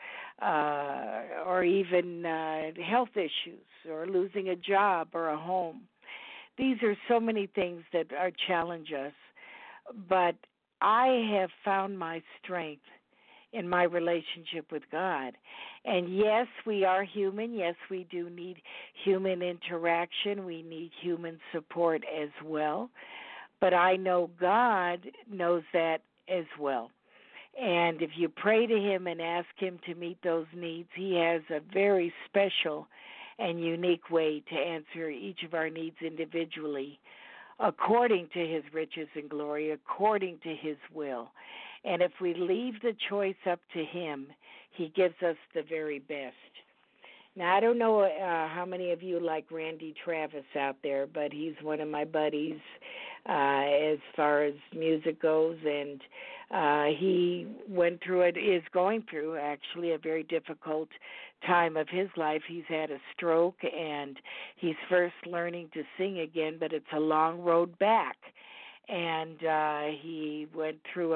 even health issues, or losing a job or a home. These are so many things that challenge us, but I have found my strength in my relationship with God. And yes, we are human. Yes, we do need human interaction. We need human support as well. But I know God knows that as well. And if you pray to Him and ask Him to meet those needs, He has a very special and unique way to answer each of our needs individually, according to His riches and glory, according to His will. And if we leave the choice up to Him, He gives us the very best. Now, I don't know how many of you like Randy Travis out there, but he's one of my buddies as far as music goes, and he is going through actually a very difficult time of his life. He's had a stroke, and he's first learning to sing again, but it's a long road back. And he is going through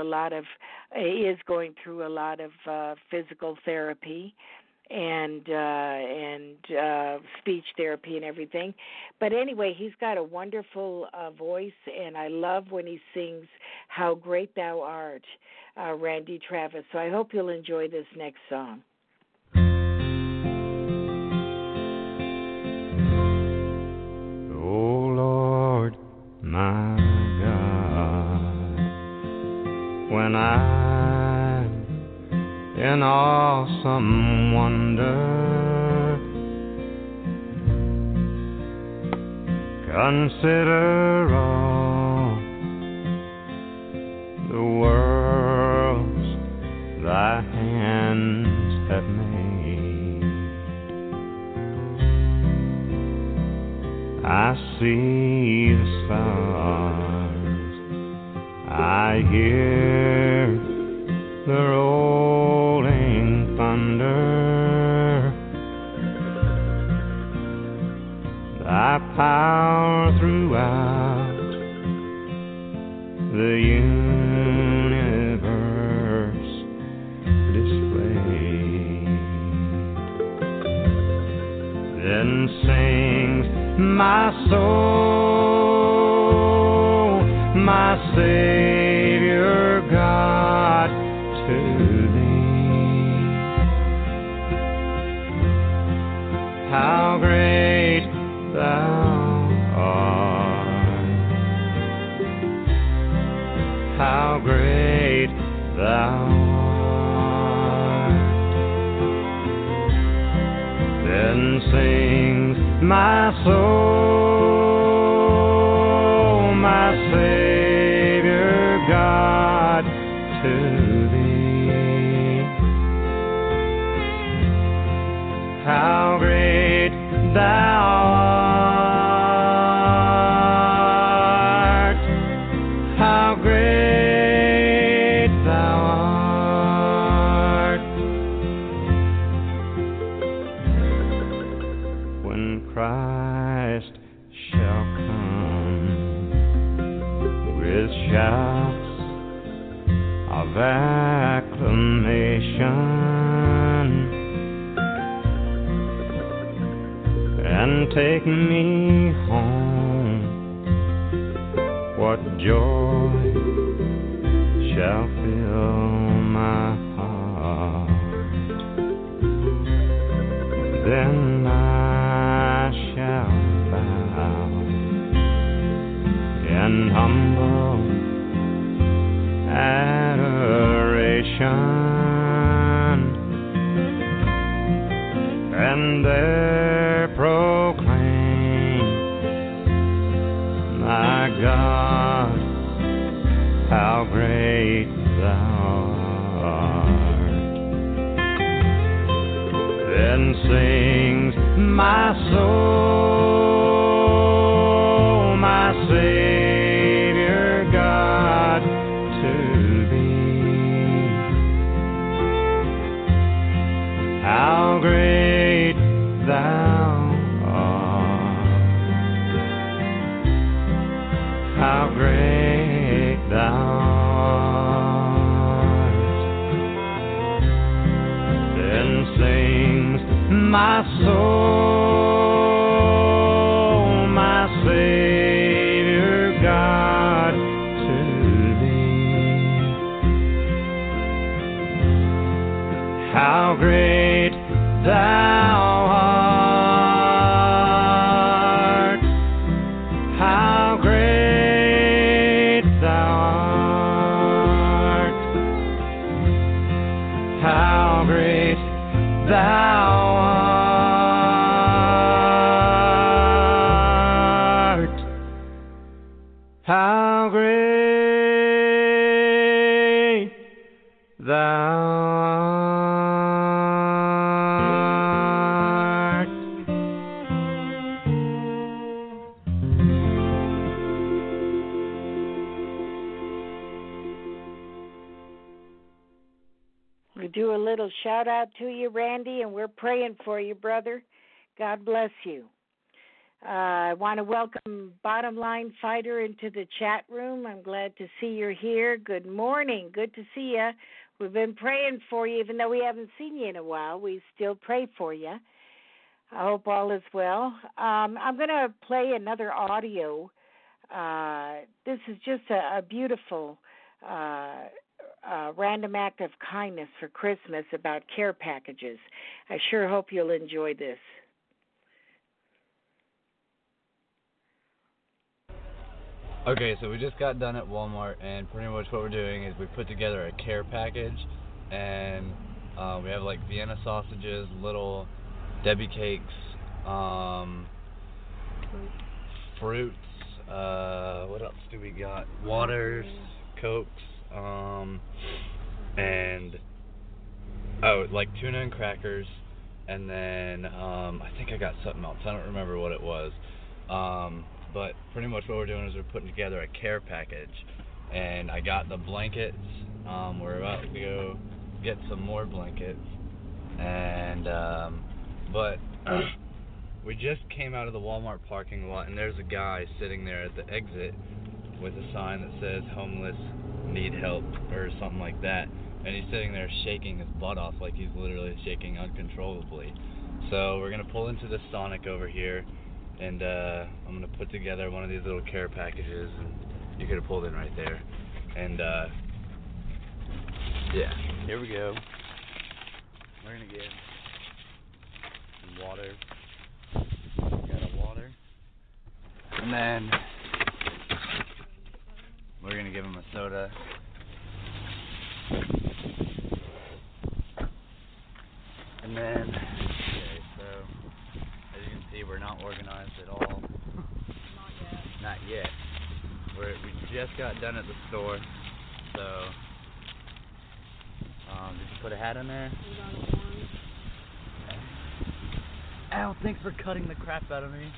a lot of physical therapy and speech therapy and everything. But anyway, he's got a wonderful voice, and I love when he sings "How Great Thou Art," Randy Travis. So I hope you'll enjoy this next song. Oh Lord, my when I'm in awesome wonder, consider all the worlds thy hands have made. I see the stars, I hear the rolling thunder, thy power throughout the universe displayed. Then sings my soul, my Savior God, to thee. How great thou art, how great thou art. Then sings my soul, my Savior God, to thee. How great thou art, how great thou art. When Christ shall come with shouts of acclamation and take me home, what joy shall fill my heart. Then I shall bow in humble adoration, and there proclaim, my God, how great thou art. Then sings my soul, my Savior God, to thee. my soul, my Savior God, to Thee. How great Thou art, how great Thou art, how great Thou art, how great Thou art. We do a little shout out to you, Randy, and we're praying for you, brother. God bless you. I want to welcome Bottom Line Fighter into the chat room. I'm glad to see you're here. Good morning. Good to see you. We've been praying for you, even though we haven't seen you in a while. We still pray for you. I hope all is well. I'm going to play another audio. This is just a beautiful random act of kindness for Christmas about care packages. I sure hope you'll enjoy this. Okay, so we just got done at Walmart, and pretty much what we're doing is we put together a care package, and we have like Vienna sausages, little Debbie cakes, fruits, what else do we got? Waters, Cokes, and like tuna and crackers, and then I think I got something else. I don't remember what it was. But pretty much what we're doing is we're putting together a care package, and I got the blankets. We're about to go get some more blankets, and but we just came out of the Walmart parking lot, and there's a guy sitting there at the exit with a sign that says homeless need help or something like that, and he's sitting there shaking his butt off like he's literally shaking uncontrollably. So we're gonna pull into the Sonic over here, and I'm going to put together one of these little care packages, and you could have pulled in right there. And yeah, here we go. We're going to get some water. We got a water. And then we're going to give him a soda. And then, okay, so as you can see, we're not organized at all. Not yet. We just got done at the store, so did you put a hat on there? Ow, thanks for cutting the crap out of me.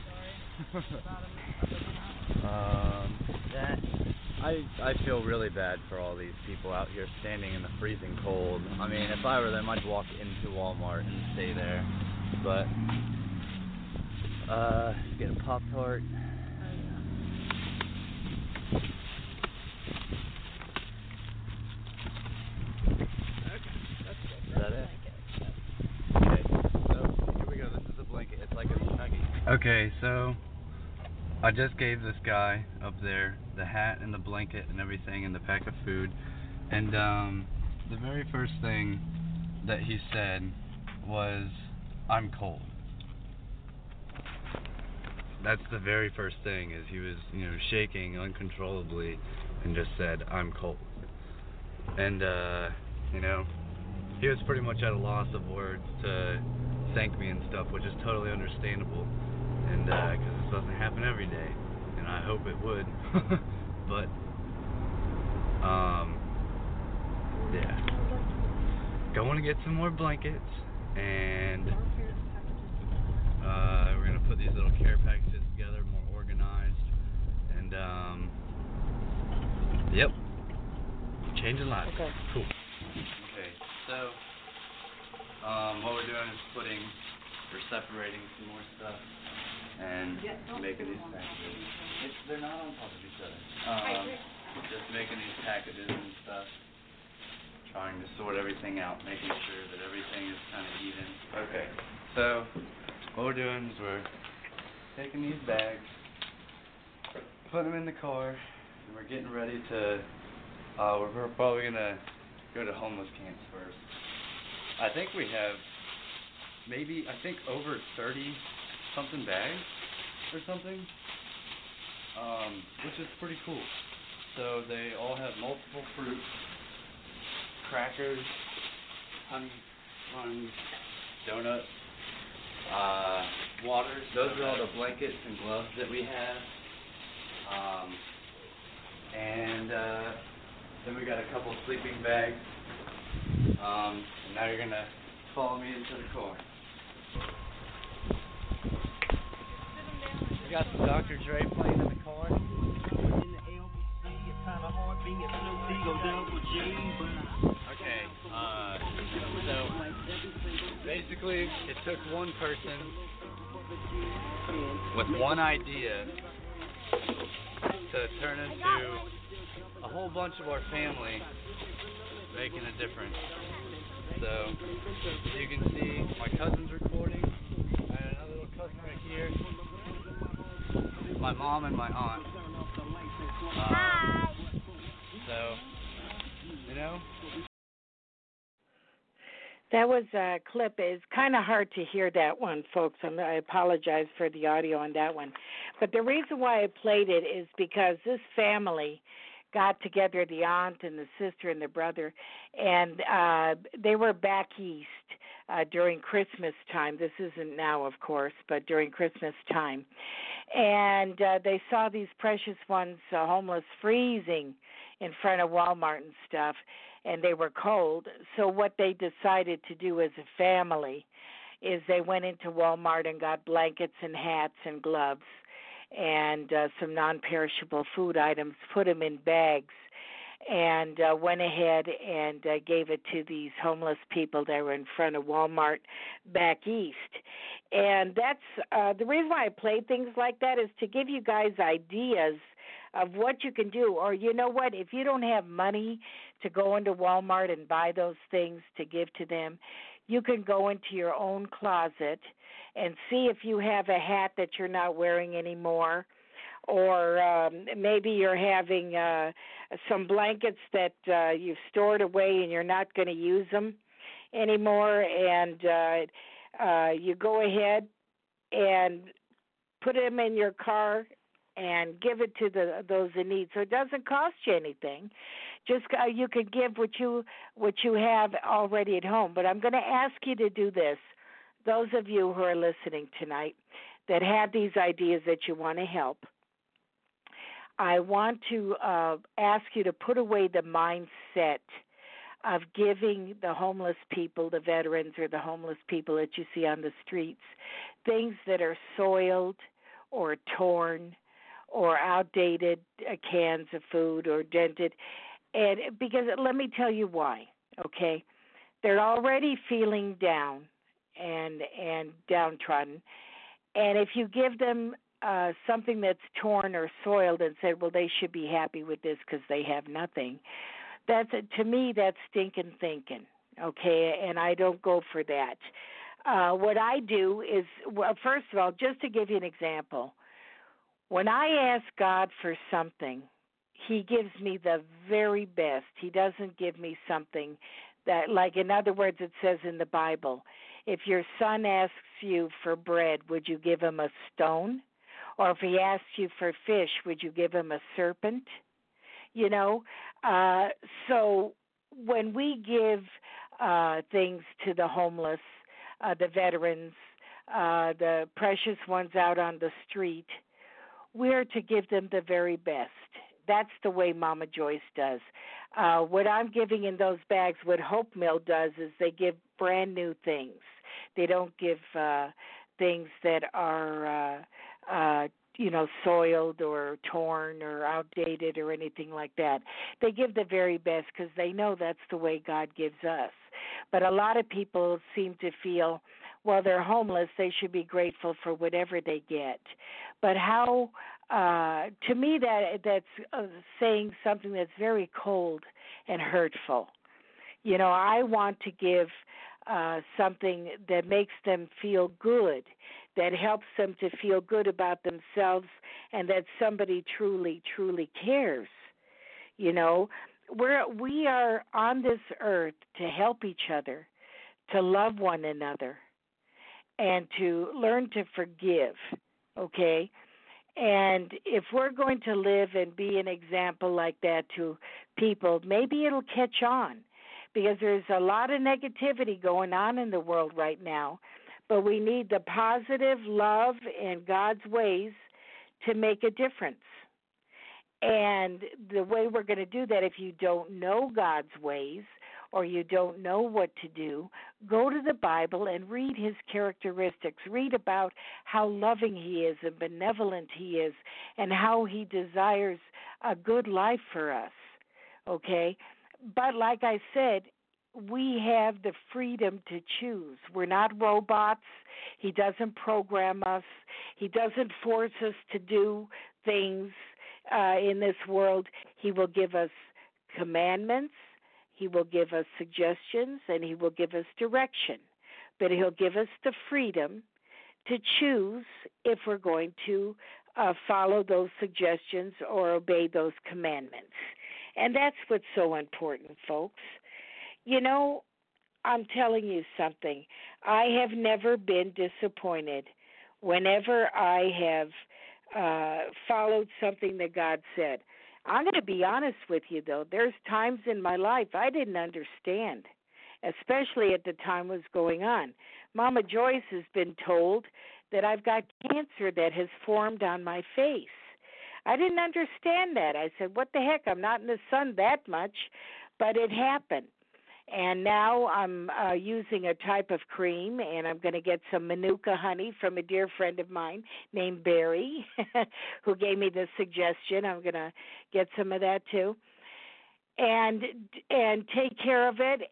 Sorry. I feel really bad for all these people out here standing in the freezing cold. I mean, if I were them, I'd walk into Walmart and stay there. But get a Pop-Tart. Is that it? Okay, so here we go. This is a blanket. It's like a Snuggie. Okay, so I just gave this guy up there the hat and the blanket and everything and the pack of food. And the very first thing that he said was, "I'm cold." That's the very first thing, is he was, shaking uncontrollably and just said, "I'm cold." And, he was pretty much at a loss of words to thank me and stuff, which is totally understandable. And, because this doesn't happen every day, and I hope it would. But, yeah. Going to get some more blankets, and we're going to put these little care packages together, more organized, and yep, changing lives. Okay. Cool. Okay, so what we're doing is separating some more stuff and making these packages. They're not on top of each other. Just making these packages and stuff. trying to sort everything out, making sure that everything is kind of even. Okay, so what we're doing is we're taking these bags, putting them in the car, and we're getting ready to, we're probably going to go to homeless camps first. I think we have maybe, over 30 something bags or something, which is pretty cool. So they all have multiple fruits, crackers, honey, buns, donuts, water. Those are all the blankets and gloves that we have. And then we got a couple sleeping bags. And now you're gonna follow me into the car. We got some Dr. Dre playing in the car. Okay, so basically it took one person with one idea to turn into a whole bunch of our family making a difference. So as you can see, my cousin's recording. I have another little cousin right here. My mom and my aunt. So, you know. That was a clip. It's kind of hard to hear that one, folks. I apologize for the audio on that one. But the reason why I played it is because this family got together, the aunt and the sister and the brother, and they were back east during Christmas time. This isn't now, of course, but during Christmas time. And they saw these precious ones, homeless, freezing in front of Walmart and stuff, and they were cold. So what they decided to do as a family is they went into Walmart and got blankets and hats and gloves and some non-perishable food items, put them in bags, and went ahead and gave it to these homeless people that were in front of Walmart back east. And that's the reason why I play things like that is to give you guys ideas of what you can do. Or you know what, if you don't have money to go into Walmart and buy those things to give to them, you can go into your own closet and see if you have a hat that you're not wearing anymore, or maybe you're having some blankets that you've stored away and you're not going to use them anymore, and you go ahead and put them in your car and give it to those in need. So it doesn't cost you anything. Just you could give what you have already at home. But I'm going to ask you to do this. Those of you who are listening tonight that have these ideas that you want to help, I want to ask you to put away the mindset of giving the homeless people, the veterans or the homeless people that you see on the streets, things that are soiled or torn or outdated cans of food or dented. And because let me tell you why, okay? They're already feeling down and downtrodden. And if you give them something that's torn or soiled and said, well, they should be happy with this because they have nothing, to me, that's stinking thinking, okay? And I don't go for that. What I do is, well, first of all, just to give you an example, when I ask God for something, He gives me the very best. He doesn't give me something that, like, in other words, it says in the Bible, if your son asks you for bread, would you give him a stone? Or if he asks you for fish, would you give him a serpent? You know, so when we give things to the homeless, the veterans, the precious ones out on the street, we're to give them the very best. That's the way Mama Joyce does. What I'm giving in those bags, what Hope Mill does, is they give brand new things. They don't give things that are, soiled or torn or outdated or anything like that. They give the very best because they know that's the way God gives us. But a lot of people seem to feel, well, they're homeless, they should be grateful for whatever they get. But how, to me, that's saying something that's very cold and hurtful. You know, I want to give something that makes them feel good, that helps them to feel good about themselves, and that somebody truly, truly cares. You know, we are on this earth to help each other, to love one another, and to learn to forgive, okay? And if we're going to live and be an example like that to people, maybe it'll catch on, because there's a lot of negativity going on in the world right now. But we need the positive love and God's ways to make a difference. And the way we're going to do that, if you don't know God's ways or you don't know what to do, go to the Bible and read his characteristics. Read about how loving he is and benevolent he is and how he desires a good life for us, okay? But like I said, we have the freedom to choose. We're not robots. He doesn't program us. He doesn't force us to do things in this world. He will give us commandments, he will give us suggestions, and he will give us direction. But he'll give us the freedom to choose if we're going to follow those suggestions or obey those commandments. And that's what's so important, folks. You know, I'm telling you something. I have never been disappointed whenever I have followed something that God said. I'm going to be honest with you, though. There's times in my life I didn't understand, especially at the time was going on. Mama Joyce has been told that I've got cancer that has formed on my face. I didn't understand that. I said, what the heck? I'm not in the sun that much, but it happened. And now I'm using a type of cream, and I'm going to get some Manuka honey from a dear friend of mine named Barry, who gave me the suggestion. I'm going to get some of that too, and take care of it,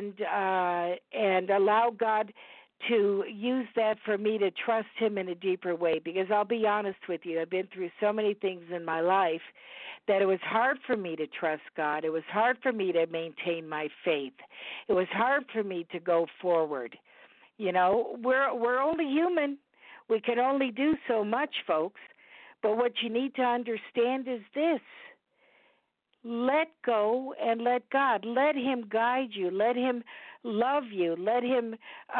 and allow God to use that for me to trust him in a deeper way. Because I'll be honest with you, I've been through so many things in my life that it was hard for me to trust God. It was hard for me to maintain my faith. It was hard for me to go forward. You know, we're only human. We can only do so much, folks. But what you need to understand is this. Let go and let God. Let him guide you. Let him love you. Let him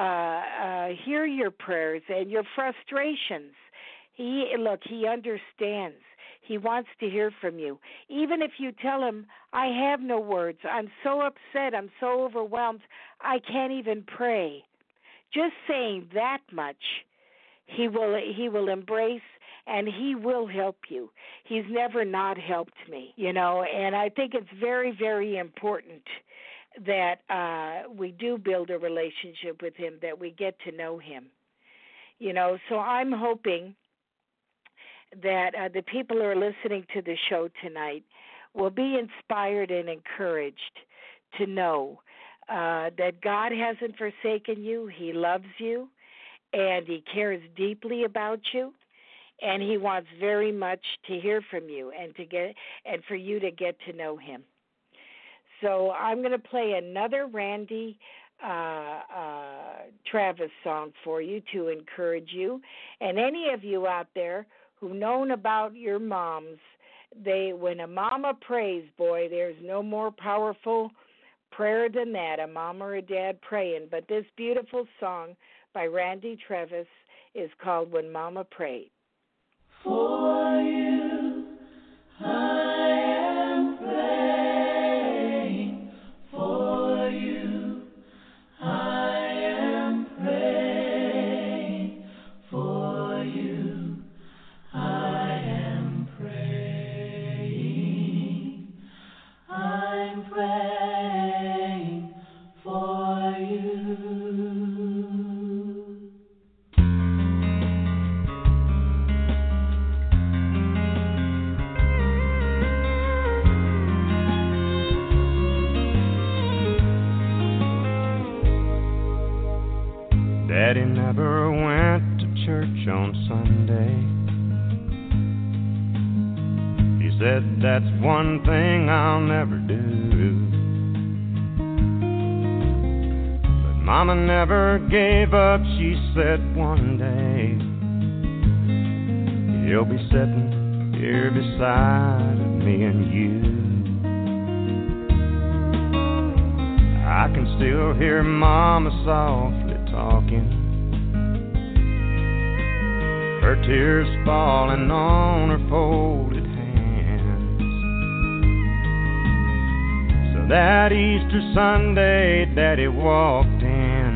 hear your prayers and your frustrations. He understands. He wants to hear from you. Even if you tell him, I have no words, I'm so upset, I'm so overwhelmed, I can't even pray. Just saying that much, he will embrace, and he will help you. He's never not helped me, you know, and I think it's very, very important that we do build a relationship with him, that we get to know him. You know, so I'm hoping that the people who are listening to the show tonight will be inspired and encouraged to know that God hasn't forsaken you. He loves you, and he cares deeply about you, and he wants very much to hear from you and for you to get to know him. So I'm going to play another Randy Travis song for you to encourage you, and any of you out there who've known about your moms, when a mama prays, boy, there's no more powerful prayer than that, a mom or a dad praying. But this beautiful song by Randy Travis is called When Mama Prayed. For you, I am praying. For you, I am praying. For you, I am praying. I'm praying for you. Daddy never went to church on Sunday. He said, that's one thing I'll never do. Mama never gave up, she said one day you'll be sitting here beside me and you. I can still hear Mama softly talking, her tears falling on her folded hands. So that Easter Sunday Daddy walked in,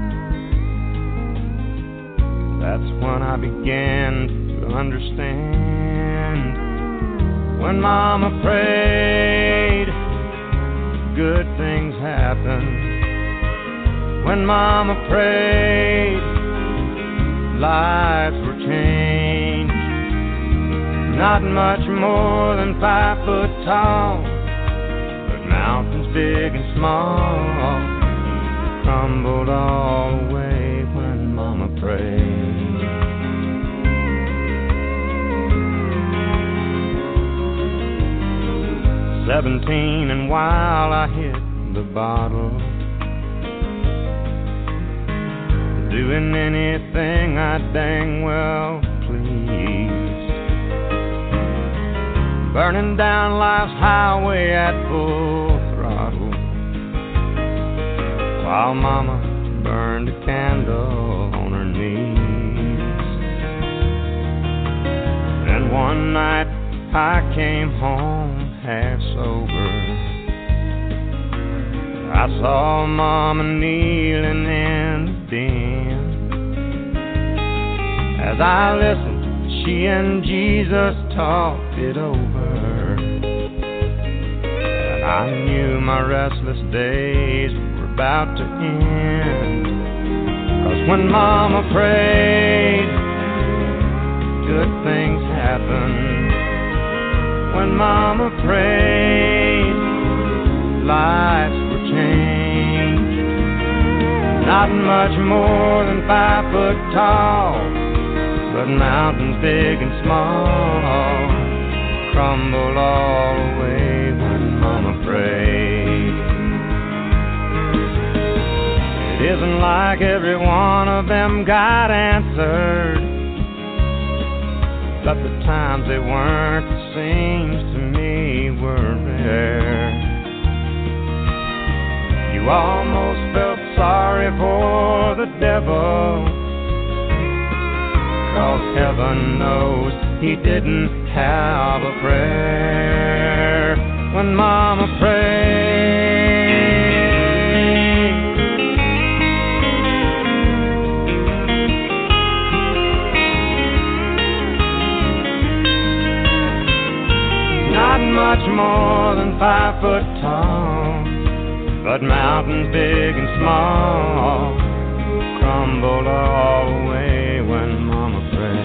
that's when I began to understand. When Mama prayed, good things happened. When Mama prayed, lives were changed. Not much more than 5 foot tall, but mountains big and small crumbled all away when Mama prayed. 17, and while I hit the bottle, doing anything I dang well pleased, burning down life's highway at full throttle, while Mama burned a candle on her knees. And one night I came home half sober. I saw Mama kneeling in the den. As I listened, she and Jesus talked it over, and I knew my restless days were about to end. 'Cause when Mama prayed, good things happened. When Mama prayed, lives were changed. Not much more than 5 foot tall, but mountains big and small crumbled all away when Mama prayed. It isn't like every one of them got answered, but the times they weren't, it seems to me, were rare. You almost felt sorry for the devil, 'cause heaven knows he didn't have a prayer when Mama prayed. Not much more than 5 foot tall, but mountains big and small crumbled all away when Mama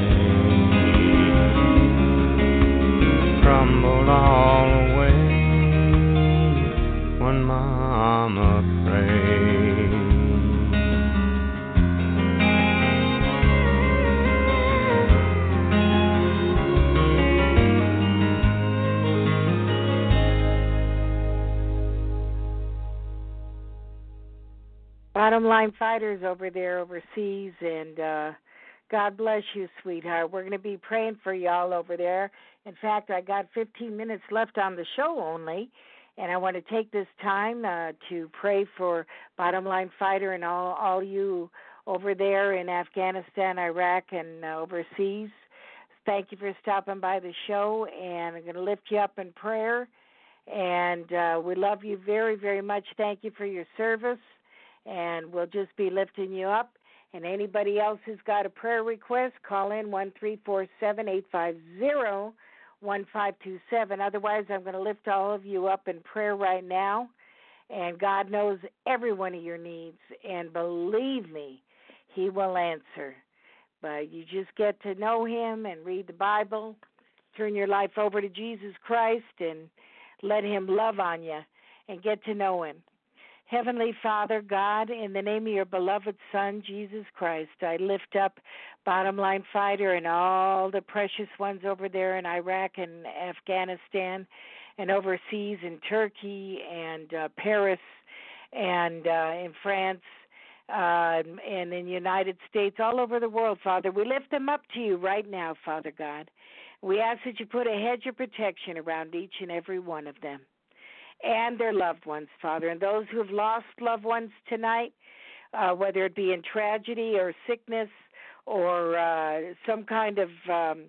prayed. Crumbled all away when Mama prayed. Bottom Line Fighters over there overseas, and God bless you, sweetheart. We're going to be praying for y'all over there. In fact, I got 15 minutes left on the show only, and I want to take this time to pray for Bottom Line Fighter and all you over there in Afghanistan, Iraq, and overseas. Thank you for stopping by the show, and I'm going to lift you up in prayer, and we love you very, very much. Thank you for your service. And we'll just be lifting you up. And anybody else who's got a prayer request, call in 1-347-850-1527. Otherwise, I'm going to lift all of you up in prayer right now. And God knows every one of your needs. And believe me, He will answer. But you just get to know Him and read the Bible. Turn your life over to Jesus Christ and let Him love on you and get to know Him. Heavenly Father, God, in the name of your beloved Son, Jesus Christ, I lift up Bottom Line Fighter and all the precious ones over there in Iraq and Afghanistan and overseas in Turkey and Paris and in France. and in the United States, all over the world, Father. We lift them up to you right now, Father God. We ask that you put a hedge of protection around each and every one of them and their loved ones, Father. And those who have lost loved ones tonight, whether it be in tragedy or sickness or some kind of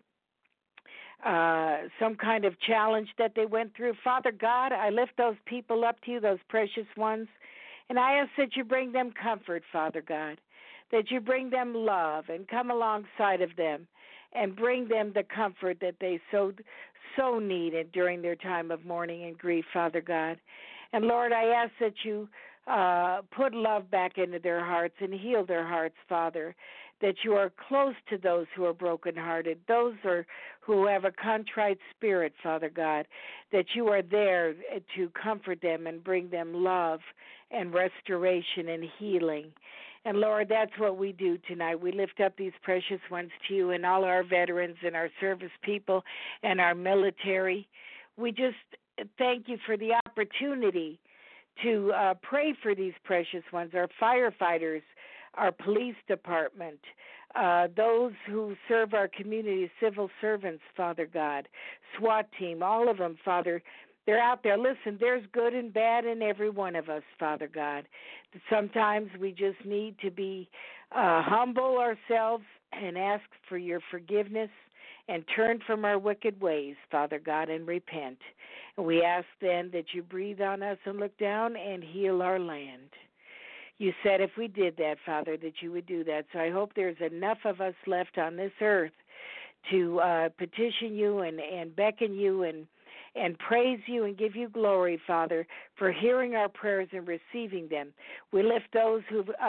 challenge that they went through, Father God, I lift those people up to you, those precious ones, and I ask that you bring them comfort, Father God, that you bring them love and come alongside of them and bring them the comfort that they so needed during their time of mourning and grief, Father God. And Lord, I ask that you put love back into their hearts and heal their hearts, Father, that you are close to those who are brokenhearted, those who have a contrite spirit, Father God, that you are there to comfort them and bring them love and restoration and healing. And Lord, that's what we do tonight. We lift up these precious ones to you and all our veterans and our service people and our military. We just thank you for the opportunity to pray for these precious ones, our firefighters, our police department, those who serve our community, civil servants, Father God, SWAT team, all of them, Father. They're out there. Listen, there's good and bad in every one of us, Father God. Sometimes we just need to be humble ourselves and ask for your forgiveness and turn from our wicked ways, Father God, and repent. And we ask then that you breathe on us and look down and heal our land. You said if we did that, Father, that you would do that. So I hope there's enough of us left on this earth to petition you and beckon you and praise you and give you glory, Father, for hearing our prayers and receiving them. We lift those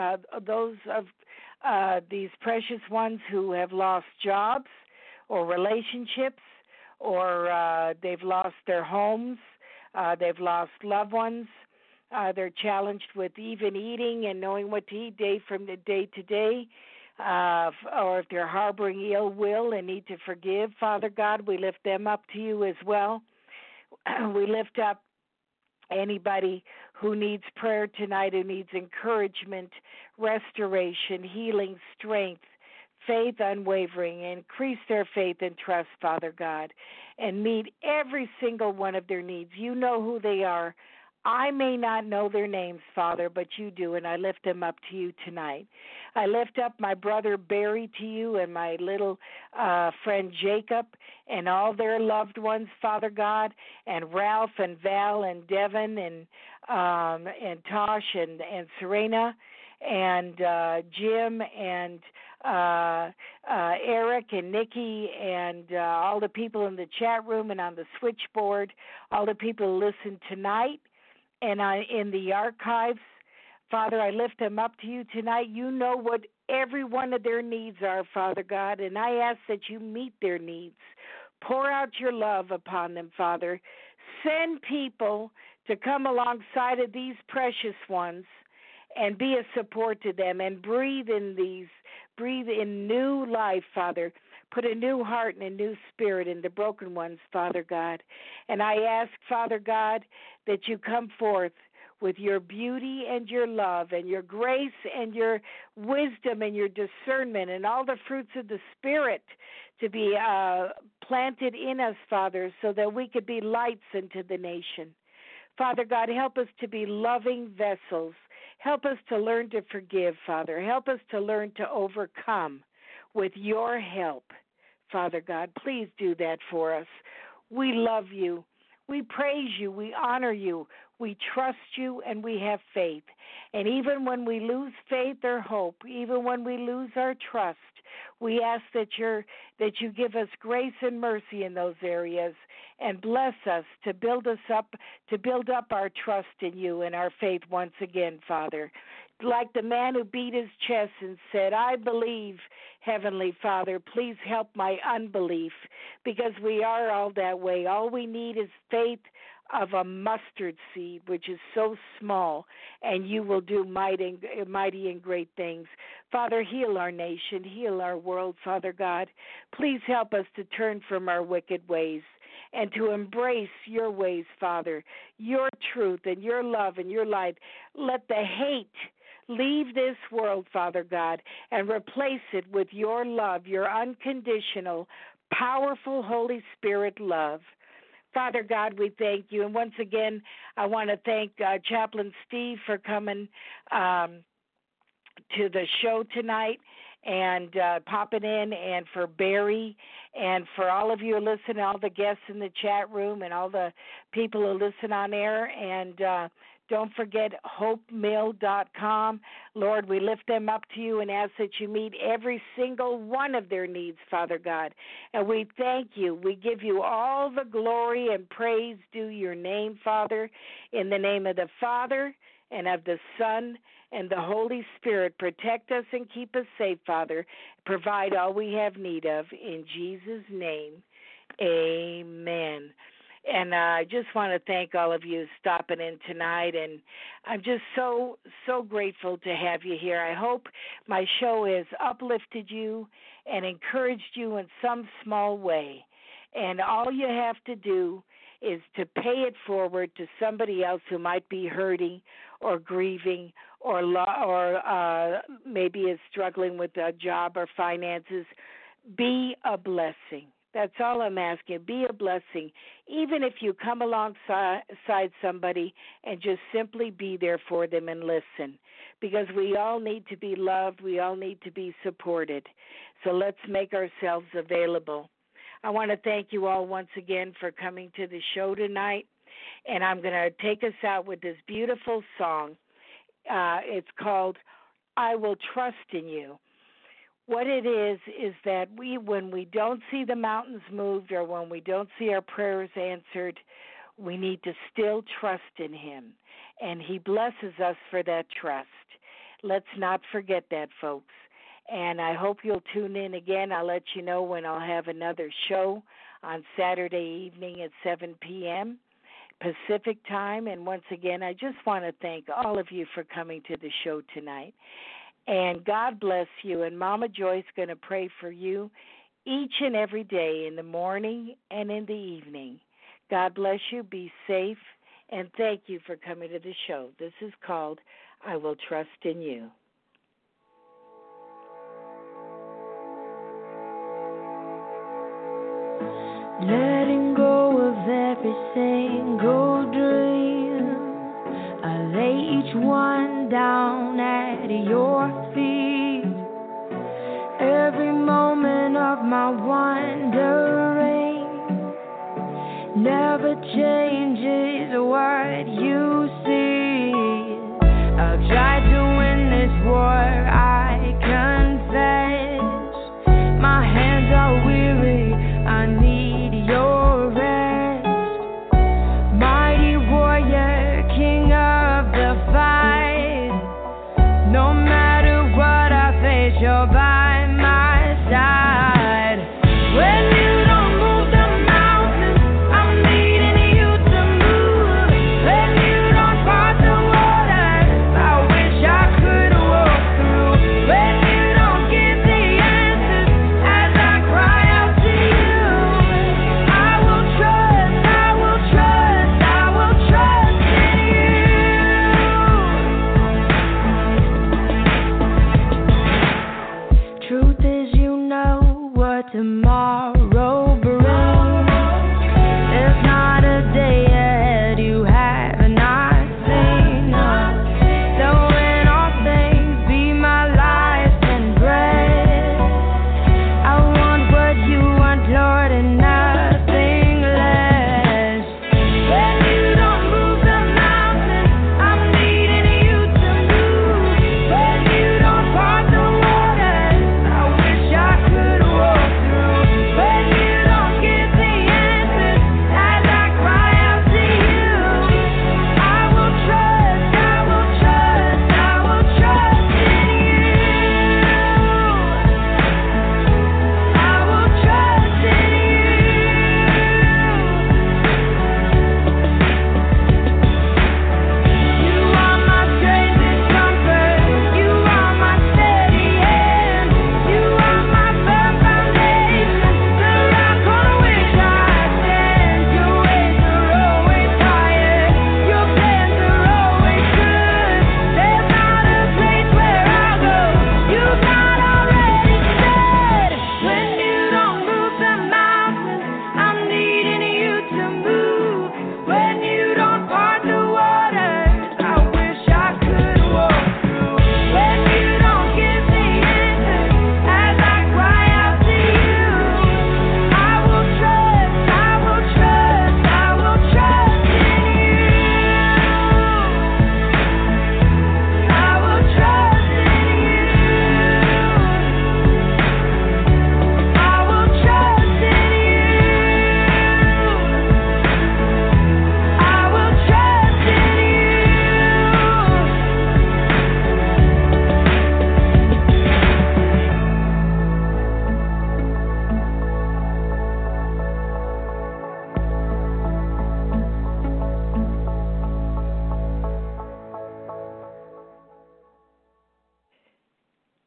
of these precious ones who have lost jobs or relationships, or they've lost their homes, they've lost loved ones. They're challenged with even eating and knowing what to eat day to day, or if they're harboring ill will and need to forgive, Father God, we lift them up to you as well. We lift up anybody who needs prayer tonight, who needs encouragement, restoration, healing, strength, faith unwavering. Increase their faith and trust, Father God, and meet every single one of their needs. You know who they are. I may not know their names, Father, but you do, and I lift them up to you tonight. I lift up my brother Barry to you and my little friend Jacob and all their loved ones, Father God, and Ralph and Val and Devin and Tosh and Serena and Jim and Eric and Nikki and all the people in the chat room and on the switchboard, all the people who listen tonight and in the archives. Father, I lift them up to you tonight. You know what every one of their needs are, Father God, and I ask that you meet their needs. Pour out your love upon them, Father. Send people to come alongside of these precious ones and be a support to them and breathe in new life, Father. Put a new heart and a new spirit in the broken ones, Father God. And I ask, Father God, that you come forth with your beauty and your love and your grace and your wisdom and your discernment and all the fruits of the Spirit to be planted in us, Father, so that we could be lights into the nation. Father God, help us to be loving vessels. Help us to learn to forgive, Father. Help us to learn to overcome with your help, Father God. Please do that for us. We love you. We praise you. We honor you. We trust you, and we have faith. And even when we lose faith or hope, even when we lose our trust, we ask that you give us grace and mercy in those areas and bless us to build up our trust in you and our faith once again, Father. Like the man who beat his chest and said, I believe, Heavenly Father, please help my unbelief, because we are all that way. All we need is faith of a mustard seed, which is so small, and you will do mighty and great things. Father, heal our nation, heal our world, Father God. Please help us to turn from our wicked ways and to embrace your ways, Father, your truth and your love and your light. Let the hate leave this world, Father God, and replace it with your love, your unconditional, powerful Holy Spirit love. Father God, we thank you. And once again, I want to thank Chaplain Steve for coming to the show tonight and popping in, and for Barry, and for all of you who listen, all the guests in the chat room, and all the people who listen on air. And don't forget HopeMill.com. Lord, we lift them up to you and ask that you meet every single one of their needs, Father God. And we thank you. We give you all the glory and praise due your name, Father, in the name of the Father and of the Son and the Holy Spirit. Protect us and keep us safe, Father. Provide all we have need of. In Jesus' name, amen. And I just want to thank all of you stopping in tonight, and I'm just so grateful to have you here. I hope my show has uplifted you and encouraged you in some small way. And all you have to do is to pay it forward to somebody else who might be hurting or grieving or maybe is struggling with a job or finances. Be a blessing. That's all I'm asking. Be a blessing. Even if you come alongside somebody and just simply be there for them and listen. Because we all need to be loved. We all need to be supported. So let's make ourselves available. I want to thank you all once again for coming to the show tonight. And I'm going to take us out with this beautiful song. It's called I Will Trust in You. What it is that when we don't see the mountains moved, or when we don't see our prayers answered, we need to still trust in him. And he blesses us for that trust. Let's not forget that, folks. And I hope you'll tune in again. I'll let you know when I'll have another show on Saturday evening at 7 p.m. Pacific time. And once again, I just want to thank all of you for coming to the show tonight. And God bless you. And Mama Joy's going to pray for you each and every day, in the morning and in the evening. God bless you. Be safe. And thank you for coming to the show. This is called I Will Trust in You. Letting go of every single dream, I lay each one down at your feet. Every moment of my wandering never changes what you see. I'll try to win this war, I confess. My hands are weary, I need your rest. Mighty warrior, king of the fight. No matter what I face, you're by my side. When you don't move the mountains, I'm needing you to move. When you don't part the waters, I wish I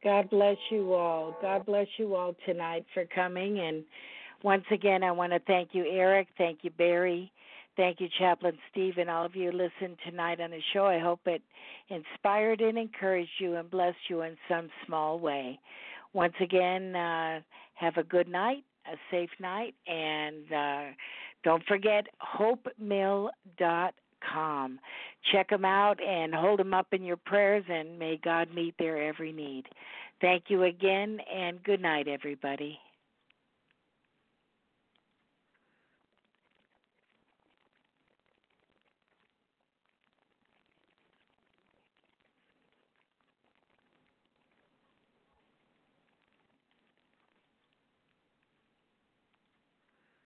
God bless you all. God bless you all tonight for coming. And once again, I want to thank you, Eric. Thank you, Barry. Thank you, Chaplain Steve, and all of you who listened tonight on the show. I hope it inspired and encouraged you and blessed you in some small way. Once again, have a good night, a safe night, and don't forget HopeMill.com. Check them out and hold them up in your prayers, and may God meet their every need. Thank you again, and good night, everybody.